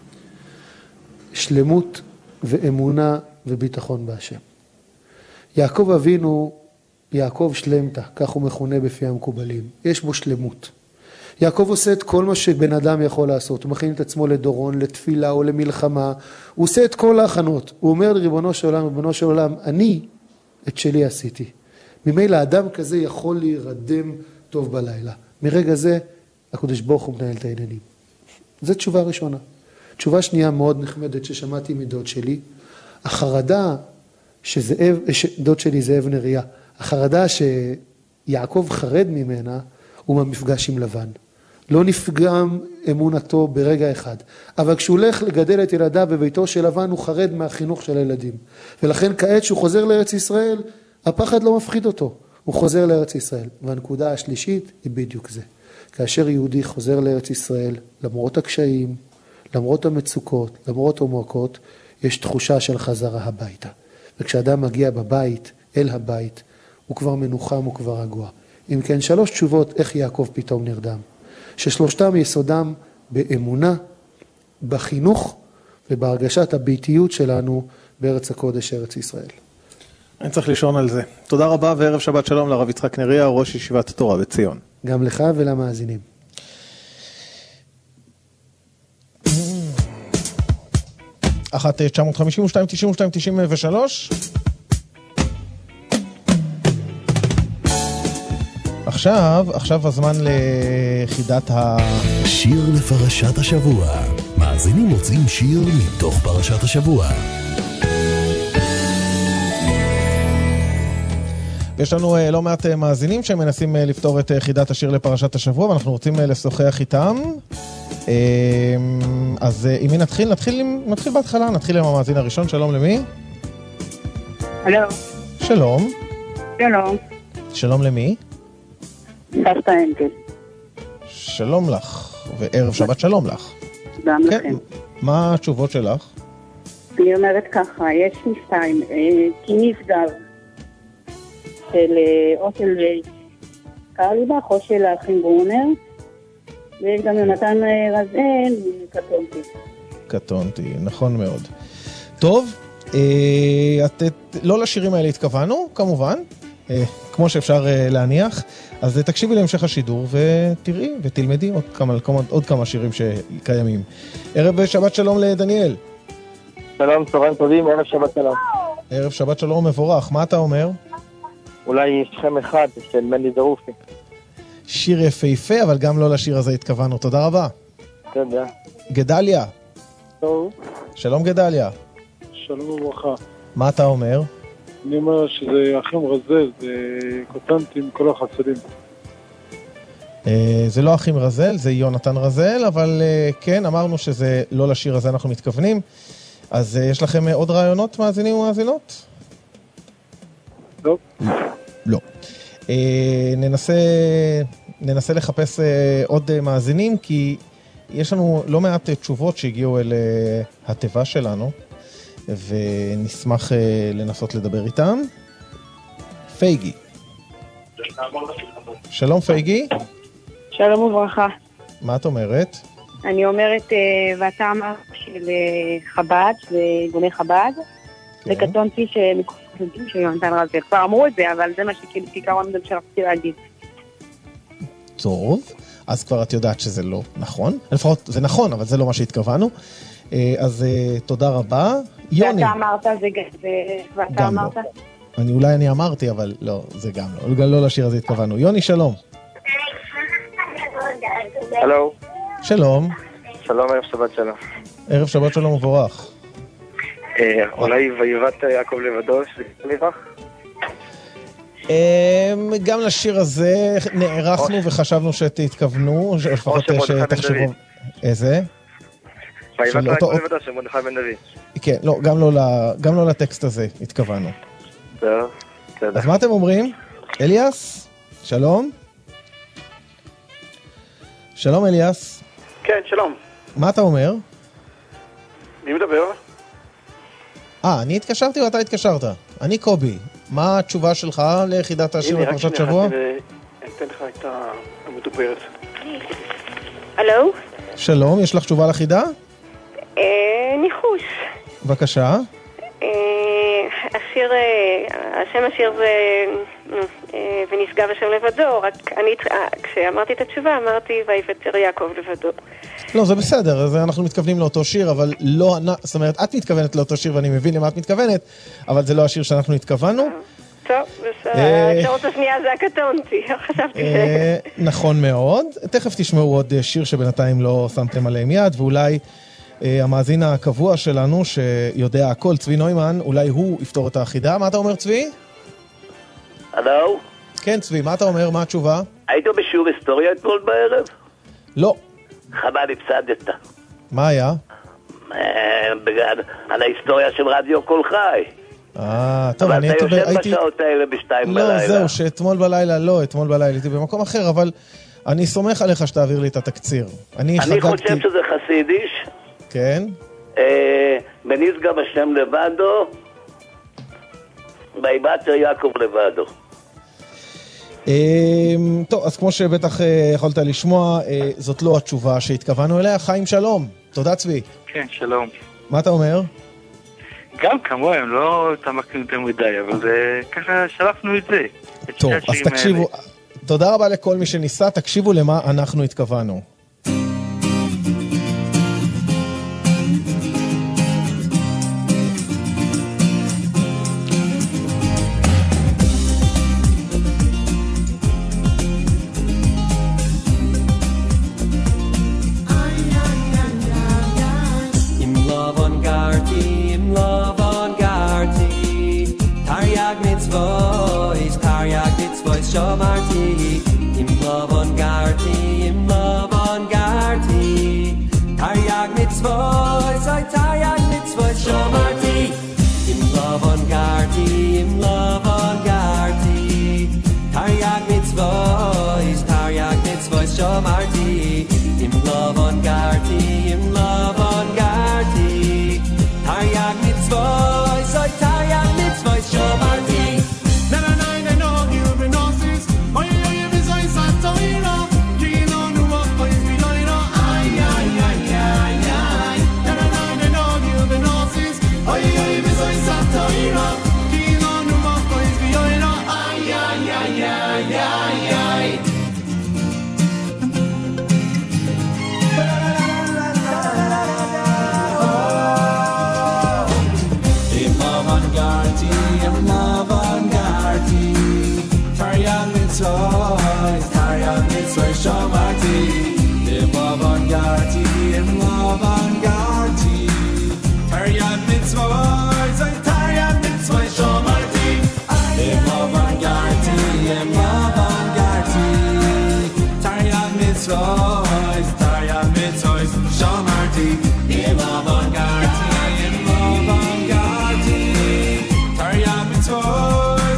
שלמות ואמונה וביטחון בהשם. יעקב אבינו, יעקב שלמתה, כך הוא מכונה בפי המקובלים. יש בו שלמות. יעקב עושה את כל מה שבן אדם יכול לעשות. הוא מכין את עצמו לדורון, לתפילה או למלחמה. הוא עושה את כל ההכנות. הוא אומר לריבונו של עולם, ריבונו של עולם, אני את שלי עשיתי. ממילא האדם כזה יכול להירדם טוב בלילה. מרגע זה, הקדוש ברוך הוא מנהל את העניינים. זו תשובה ראשונה. תשובה שנייה מאוד נחמדת ששמעתי מדוד שלי. החרדה שזאב, דוד שלי זאב נריה, החרדה שיעקב חרד ממנה הוא מהמפגש עם לבן. לא נפגם אמונתו ברגע אחד. אבל כשהוא הולך לגדל את ילדיו בביתו של לבן, הוא חרד מהחינוך של הילדים. ולכן כעת שהוא חוזר לארץ ישראל, הפחד לא מפחיד אותו. הוא חוזר לארץ ישראל. והנקודה השלישית היא בדיוק זה. כאשר יהודי חוזר לארץ ישראל, למרות הקשיים, למרות המצוקות, למרות המועקות, יש תחושה של חזרה הביתה. וכשאדם מגיע בבית, אל הבית, הוא כבר מנוחם, הוא כבר רגוע. אם כן, שלוש תשובות איך יעקב פתאום נרדם. ששלושתם יסודם באמונה, בחינוך ובהרגשת הביתיות שלנו בארץ הקודש, ארץ ישראל. אני צריך לישון על זה. תודה רבה וערב שבת שלום לרב יצחק נריה, ראש ישיבת התורה בציון. גם לך ולמאזינים. אחת תשע חמש שתיים תשעים ושתיים תשעים ושלוש. עכשיו, עכשיו הזמן לחידת ה... שיר לפרשת השבוע. מאזינים מוצאים שיר מתוך פרשת השבוע. יש לנו לא מעט מאזינים שמנסים לפתור את חידת השיר לפרשת השבוע, ואנחנו רוצים לשוחח איתם. אז עם מי נתחיל? נתחיל, נתחיל בהתחלה, נתחיל עם המאזין הראשון. שלום למי? הלו. שלום. שלום. שלום למי? סבתא אנגל. שלום לך, וערב שבת שלום לך. גם כן. לכם. מה התשובות שלך? אני אומרת ככה, יש מסתיים, כי נפגר של או של קרליבך או של האחים ברונר, ויש גם יונתן רזן קטונתי. קטונתי, נכון מאוד. טוב, אה, את, לא לשירים האלה התכוונו, כמובן, אה, כמו שאפשר אה, להניח, אז תקשיבי להמשך השידור ותראי ותלמדי עוד כמה, עוד כמה שירים שקיימים. ערב שבת שלום לדניאל. שלום, צהריים טובים, ערב שבת שלום. ערב שבת שלום מבורך, מה אתה אומר? אולי שכם אחד של מני דרופי. שיר יפהפה, אבל גם לא לשיר הזה התכוונו. תודה רבה. תודה. גדליה. טוב. שלום גדליה. שלום וברכה. מה אתה אומר? אני אומר שזה אחים רזל, זה קוטנטי עם כל החסדים. זה לא אחים רזל, זה יונתן רזל, אבל כן, אמרנו שזה לא לשיר הזה אנחנו מתכוונים. אז יש לכם עוד רעיונות, מאזינים ומאזינות? לא. לא. ננסה, ננסה לחפש עוד מאזינים, כי יש לנו לא מעט תשובות שהגיעו אל התיבה שלנו, ונשמח לנסות לדבר איתם. פייגי. שלום פייגי. שלום וברכה. מה את אומרת? אני אומרת, ואתה אמר של חב"ד, של ארגוני חב"ד, וקטונתי שמקופדים של יונתן רזל. כבר אמרו את זה, אבל זה מה שכאילו כיכרון גם שרציתי להגיד. טוב, אז כבר את יודעת שזה לא נכון. לפחות זה נכון, אבל זה לא מה שהתכוונו. אז תודה רבה. יוני. ואתה אמרת, ואתה אמרת? אני אולי אני אמרתי, אבל לא, זה גם לא. גם לא לשיר הזה התכוונו. יוני, שלום. הלו. שלום. שלום, ערב שבת שלום. ערב שבת שלום ובורך. אולי ויבט יעקב לבדו, שליבך? גם לשיר הזה נערכנו וחשבנו שתתכוונו, או לפחות שתחשבו... איזה? ויבט יעקב לבדו, שמרדכי בן דוד. כן, לא, גם לא לטקסט הזה התכוונו. טוב, תודה. אז מה אתם אומרים? אליאס? שלום? שלום אליאס. כן, שלום. מה אתה אומר? מי מדבר? אה, אני התקשרתי ואתה התקשרת. אני קובי. מה התשובה שלך ליחידת השיר בפרשת שבוע? הנה, רק אני אתן לך את המדוברת. הלו? שלום, יש לך תשובה לחידה? ניחוש. בבקשה. השיר, השם השיר זה ונשגב השם לבדו, רק אני, כשאמרתי את התשובה אמרתי ויוותר יעקב לבדו. לא, זה בסדר, אז אנחנו מתכוונים לאותו שיר, אבל לא, זאת אומרת, את מתכוונת לאותו שיר ואני מבין למה את מתכוונת, אבל זה לא השיר שאנחנו התכוונו. טוב, האפשרות השנייה זה הקטונתי, חשבתי ש... נכון מאוד, תכף תשמעו עוד שיר שבינתיים לא שמתם עליהם יד, ואולי המאזין הקבוע שלנו שיודע הכל, צבי נוימן, אולי הוא יפתור את האחידה. מה אתה אומר צבי? הלו? כן צבי, מה אתה אומר? מה התשובה? היית בשיעור היסטוריה אתמול בערב? לא. חבל הפסדת. מה היה? בגלל, על ההיסטוריה של רדיו כל חי. אה, טוב, אני הייתי... אבל אתה יושב הייתי... בשעות האלה בשתיים בלילה. לא, זהו, שאתמול בלילה, לא, אתמול בלילה הייתי במקום אחר, אבל אני סומך עליך שתעביר לי את התקציר. אני, אני חגגתי... חושב שזה חסידיש. כן. אה, בנשגב השם לבדו, ויוותר יעקב לבדו. אה, טוב, אז כמו שבטח אה, יכולת לשמוע, אה, זאת לא התשובה שהתכוונו אליה. חיים שלום. תודה צבי. כן, שלום. מה אתה אומר? גם כמוהם, לא תמקנו יותר מדי, אבל זה, ככה שלפנו את זה. את טוב, אז תקשיבו, האלה. תודה רבה לכל מי שניסה, תקשיבו למה אנחנו התכוונו. Shomarti, im Lovon Garti, im Lovon Garti, Taryag Mitzvoy, soy Taryag Mitzvoy, Shomarti, im Lovon Garti, im Lovon Garti, Taryag Mitzvoy, Taryag Mitzvoy, Shomarti, im Lovon Garti, im Lovon Garti, Taryag Mitzvoy, soy Taryag Mitzvoy, Shomarti. Oy, oy, mitzvah shamarti, Emav angarti, Emav angarti, Taryag mitzvah, Zay Taryag mitzvah shamarti, Emav angarti, Emav angarti, Taryag mitzvah, Taryag mitzvah shamarti, Emav angarti, Emav angarti, Taryag mitzvah.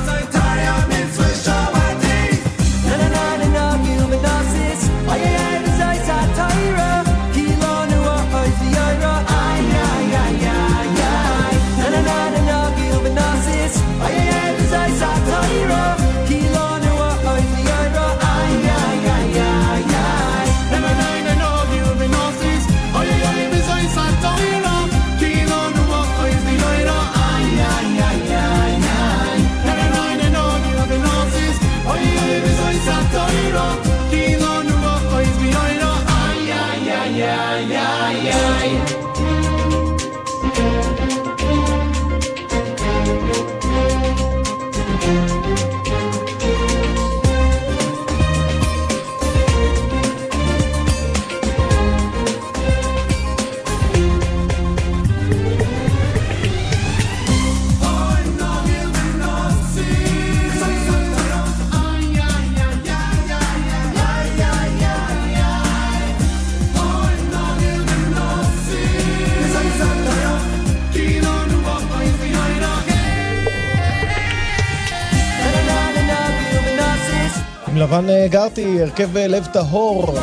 לבן גרתי, הרכב לב טהור,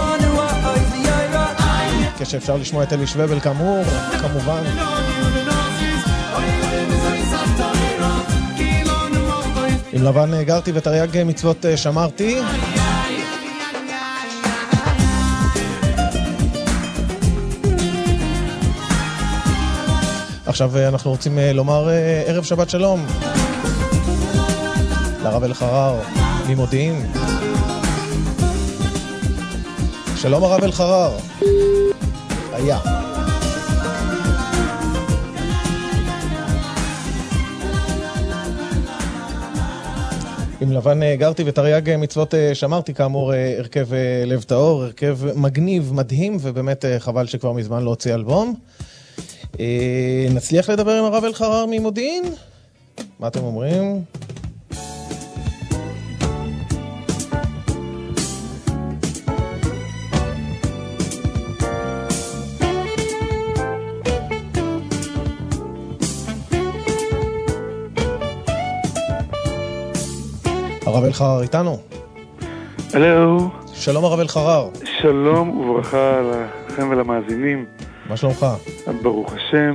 כשאפשר לשמוע את אלי שוובל כאמור, כמובן. עם לבן גרתי ותרי"ג מצוות שמרתי. עכשיו אנחנו רוצים לומר ערב שבת שלום לרב אלחרר ממודיעין. שלום הרב אלחרר. היה. עם לבן גרתי ותרי"ג מצוות שמרתי, כאמור הרכב לב טהור, הרכב מגניב, מדהים, ובאמת חבל שכבר מזמן לא הוציא אלבום. נצליח לדבר עם הרב אלחרר ממודיעין? מה אתם אומרים? הרב אלחרר איתנו. הלו. שלום הרב אלחרר. שלום וברכה לכם ולמאזינים. מה שלומך? ברוך השם.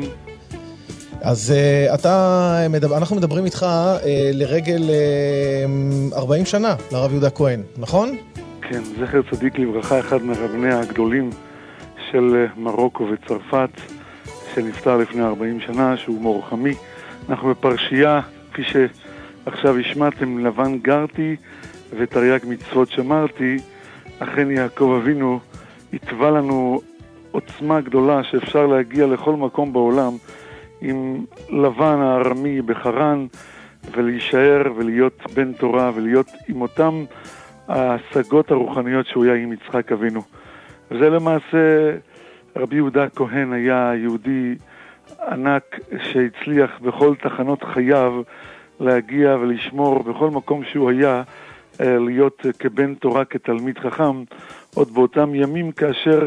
אז uh, אתה, מדבר, אנחנו מדברים איתך uh, לרגל uh, ארבעים שנה לרב יהודה כהן, נכון? כן, זכר צדיק לברכה, אחד מהרבני הגדולים של מרוקו וצרפת, שנפטר לפני ארבעים שנה, שהוא מור חמי. אנחנו בפרשייה, כפי שעכשיו השמעתם, לבן גרתי ותרי"ג מצוות שמרתי. אכן יעקב אבינו התווה לנו עוצמה גדולה שאפשר להגיע לכל מקום בעולם עם לבן הארמי בחרן, ולהישאר ולהיות בן תורה ולהיות עם אותם ההשגות הרוחניות שהוא היה עם יצחק אבינו. וזה למעשה, רבי יהודה כהן היה יהודי ענק שהצליח בכל תחנות חייו להגיע ולשמור בכל מקום שהוא היה, להיות כבן תורה, כתלמיד חכם, עוד באותם ימים כאשר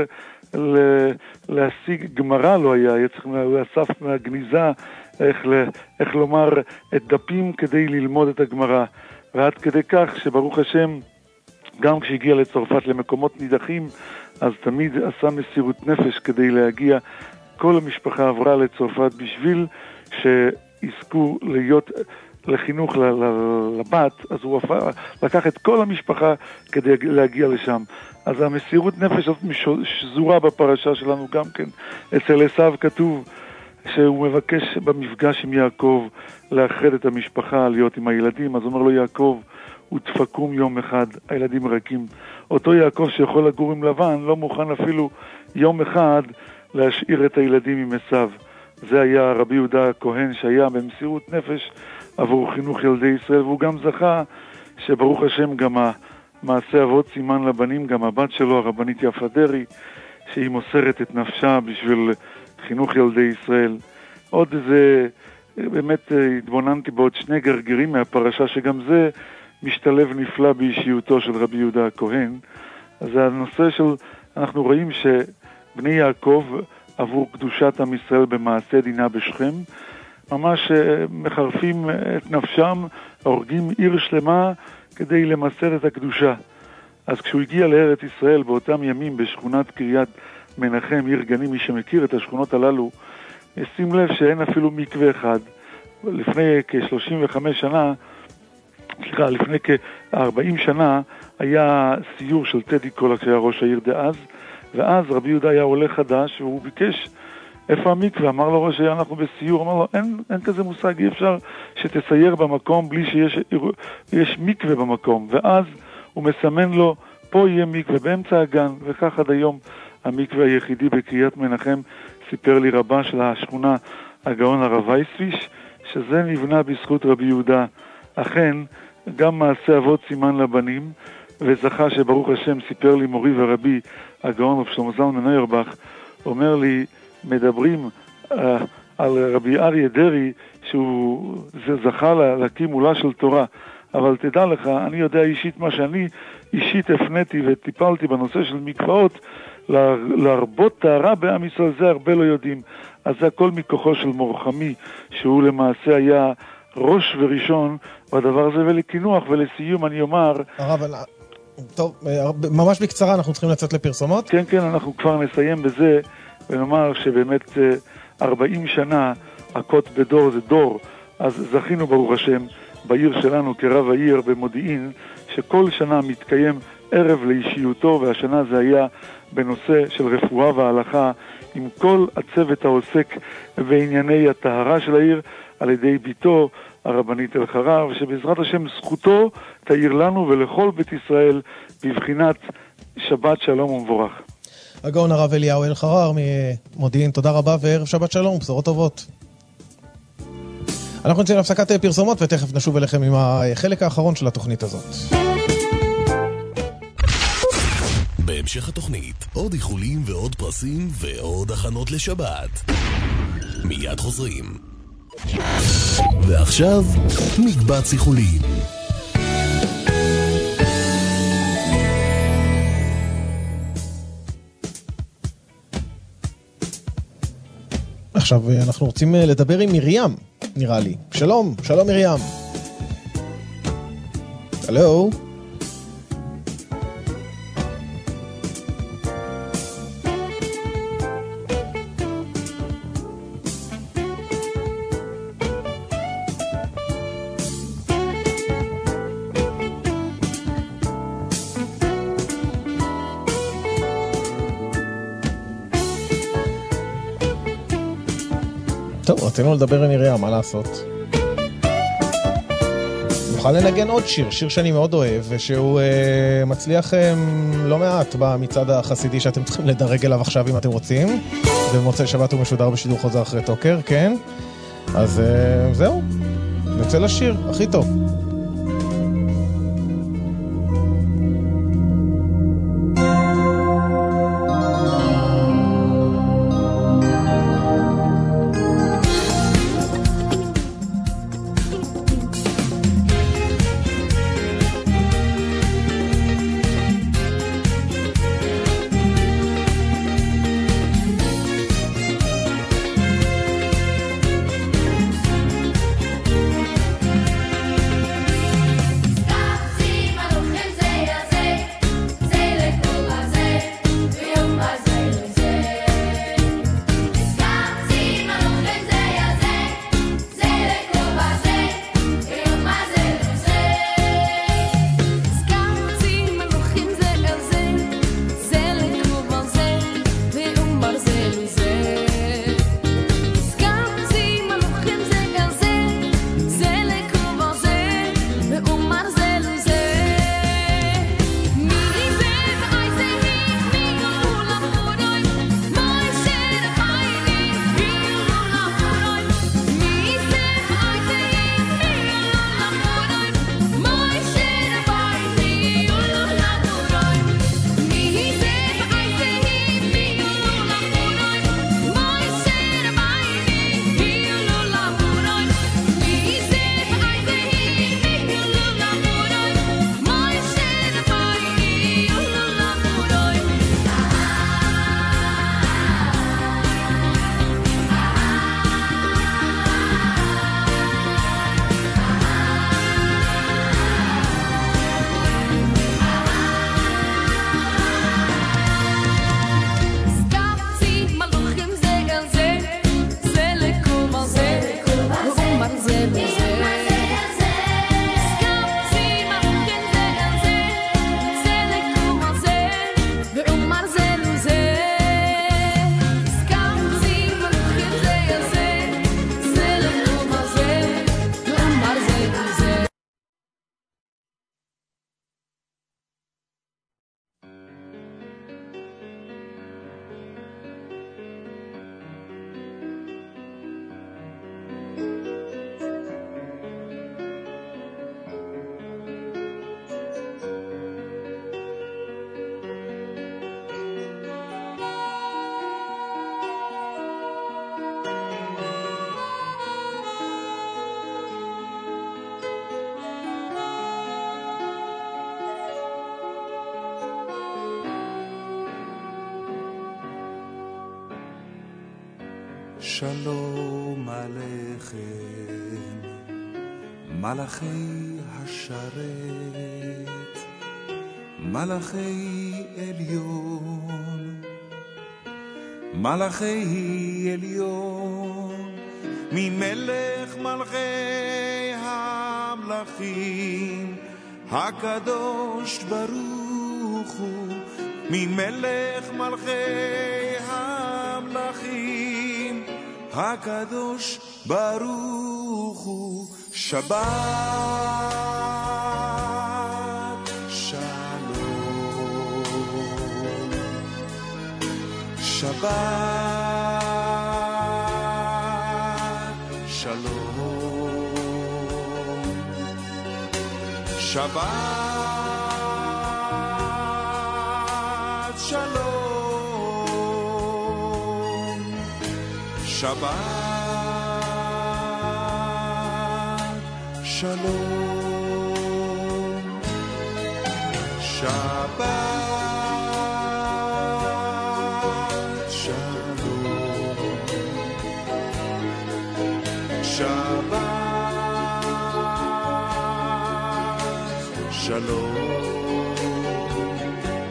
להשיג גמרא לא היה, היה צריך, הוא אסף מהגניזה, איך, איך לומר, את דפים כדי ללמוד את הגמרא, ועד כדי כך שברוך השם, גם כשהגיע לצרפת למקומות נידחים, אז תמיד עשה מסירות נפש כדי להגיע. כל המשפחה עברה לצרפת בשביל שיזכו להיות לחינוך לבת, אז הוא לקח את כל המשפחה כדי להגיע לשם. אז המסירות נפש הזאת שזורה בפרשה שלנו גם כן. אצל עשיו כתוב שהוא מבקש במפגש עם יעקב לאחד את המשפחה, להיות עם הילדים, אז אומר לו יעקב, ותפקום יום אחד, הילדים רכים. אותו יעקב שיכול לגור עם לבן, לא מוכן אפילו יום אחד להשאיר את הילדים עם עשיו. זה היה רבי יהודה הכהן שהיה במסירות נפש עבור חינוך ילדי ישראל, והוא גם זכה שברוך השם גם מעשה אבות סימן לבנים, גם הבת שלו, הרבנית יפה דרי, שהיא מוסרת את נפשה בשביל חינוך ילדי ישראל. עוד איזה, באמת התבוננתי בעוד שני גרגירים מהפרשה, שגם זה משתלב נפלא באישיותו של רבי יהודה הכהן. אז הנושא של, אנחנו רואים שבני יעקב עבור קדושת עם ישראל במעשה דינה בשכם, ממש מחרפים את נפשם, הורגים עיר שלמה כדי למסד את הקדושה. אז כשהוא הגיע לארץ ישראל באותם ימים בשכונת קריית מנחם, עיר גנים, מי שמכיר את השכונות הללו, שים לב שאין אפילו מקווה אחד. לפני כ-שלושים וחמש שנה, סליחה, לפני כ-ארבעים שנה, היה סיור של טדי קולק שהיה ראש העיר דאז, ואז רבי יהודה היה עולה חדש, והוא ביקש איפה המקווה, אמר לו ראש העיר, אנחנו בסיור, אמר לו, אין, אין כזה מושג, אי אפשר שתסייר במקום בלי שיש יש מקווה במקום, ואז הוא מסמן לו, פה יהיה מקווה באמצע הגן, וכך עד היום המקווה היחידי בקריית מנחם, סיפר לי רבה של השכונה הגאון הרב וייספיש, שזה נבנה בזכות רבי יהודה. אכן, גם מעשה אבות סימן לבנים, וזכה שברוך השם סיפר לי מורי ורבי הגאון רב שלמה זלמן אוירבך, אומר לי, מדברים uh, על רבי אריה דרי שהוא זכה להקים עולה של תורה, אבל תדע לך, אני יודע אישית מה שאני אישית הפניתי וטיפלתי בנושא של מקוואות, להרבות טהרה בעם ישראל, זה הרבה לא יודעים. אז זה הכל מכוחו של מורחמי, שהוא למעשה היה ראש וראשון בדבר הזה, ולקינוח ולסיום אני אומר... הרב, טוב, ממש בקצרה, אנחנו צריכים לצאת לפרסומות? כן, כן, אנחנו כבר נסיים בזה, ונאמר שבאמת ארבעים שנה, הקות בדור זה דור, אז זכינו ברוך השם בעיר שלנו כרב העיר במודיעין, שכל שנה מתקיים ערב לאישיותו, והשנה זה היה בנושא של רפואה והלכה, עם כל הצוות העוסק בענייני הטהרה של העיר, על ידי ביתו הרבנית אלחרר, שבעזרת השם זכותו תאיר לנו ולכל בית ישראל בבחינת שבת שלום ומבורך. הגאון הרב אליהו אלחרר ממודיעין, תודה רבה וערב שבת שלום, בשורות טובות. אנחנו נצא להפסקת פרסומות ותכף נשוב אליכם עם החלק האחרון של התוכנית הזאת. בהמשך התוכנית, עוד איחולים ועוד פרסים ועוד הכנות לשבת. מיד חוזרים. ועכשיו, מקבץ איחולים. עכשיו אנחנו רוצים לדבר עם מרים, נראה לי. שלום, שלום מרים. הלו. טוב, רצינו לדבר עם מרים, מה לעשות? נוכל לנגן עוד שיר, שיר שאני מאוד אוהב, ושהוא אה, מצליח אה, לא מעט במצעד החסידי שאתם צריכים לדרג אליו עכשיו אם אתם רוצים. במוצאי שבת הוא משודר בשידור חוזר אחרי טוקר, כן? אז אה, זהו, נצא לשיר, הכי טוב. שלום עליכם, מלאכי השרת, מלאכי עליון, מלאכי עליון, ממלך מלכי המלכים, הקדוש ברוך הוא, ממלך מלכי המלכים, הקדוש ברוך הוא. שבת שלום, שבת שלום, שבת שלום, שבת שלום, שבת שלום, שבת שלום,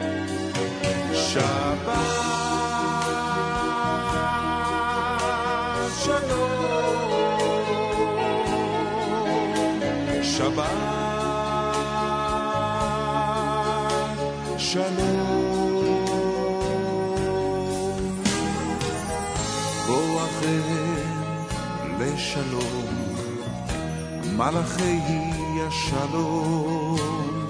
שבת שלום, שבת שלום. בואכם לשלום, מלאכי השלום,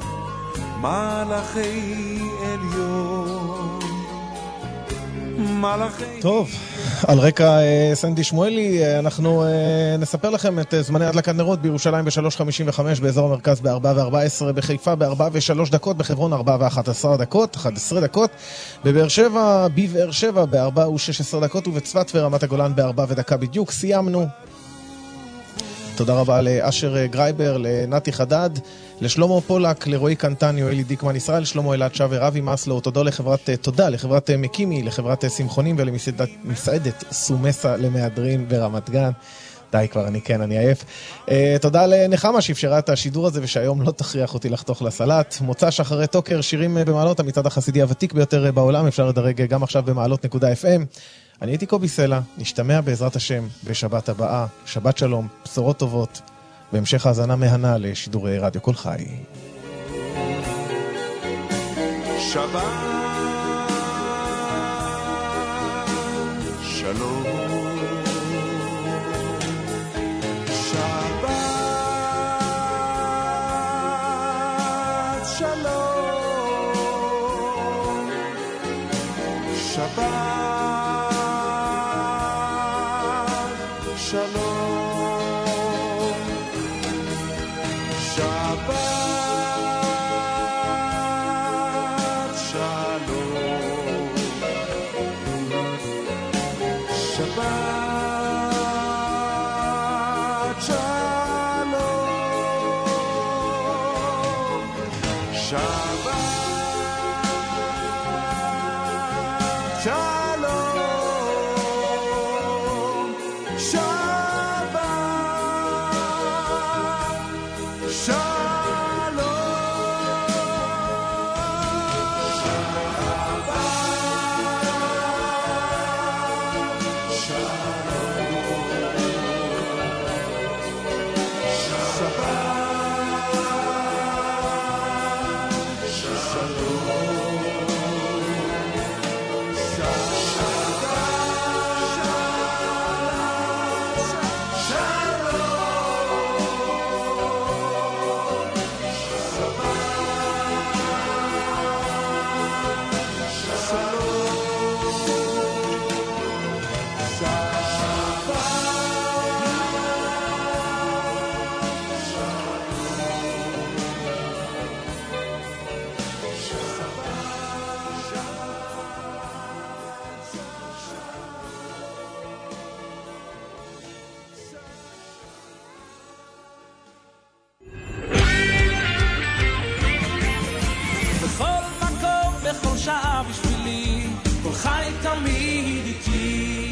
מלאכי עליון, מלאכי... טוב, על רקע סנדי שמואלי, אנחנו נספר לכם את זמני הדלקת נרות בירושלים ב-שלוש חמישים וחמש, באזור המרכז ב-ארבע וארבע עשרה, בחיפה ב-ארבע ושלוש דקות, בחברון ארבע ואחת עשרה דקות, אחת עשרה דקות, בבאר שבע, בבאר שבע ב-ארבע ושש עשרה דקות, ובצפת ורמת הגולן ב-ארבע ודקה בדיוק. סיימנו. תודה רבה לאשר גרייבר, לנתי חדד, לשלמה פולק, לרועי קנטניו, אלי דיקמן ישראל, שלמה אלעד שווה, רבי מסלו, תודה לחברת, תודה לחברת מקימי, לחברת שמחונים ולמסעדת סומסה למהדרין ברמת גן. די כבר, אני כן, אני עייף. Uh, תודה לנחמה שאפשרה את השידור הזה ושהיום לא תכריח אותי לחתוך לסלט. מוצא שחרי טוקר, שירים במעלות, המצעד החסידי הוותיק ביותר בעולם, אפשר לדרג גם עכשיו במעלות נקודה אף אם. אני הייתי קובי סלע, נשתמע בעזרת השם בשבת הבאה, שבת שלום, בשורות טובות, בהמשך האזנה מהנה לשידורי רדיו כל חי. שבת שלום, שבת שלום, שבת שלום, שבת שלום, שבת שלום, שבת שלום, שבת בכל מקום, בכל שעה בשבילי, כל חי תמיד איתי.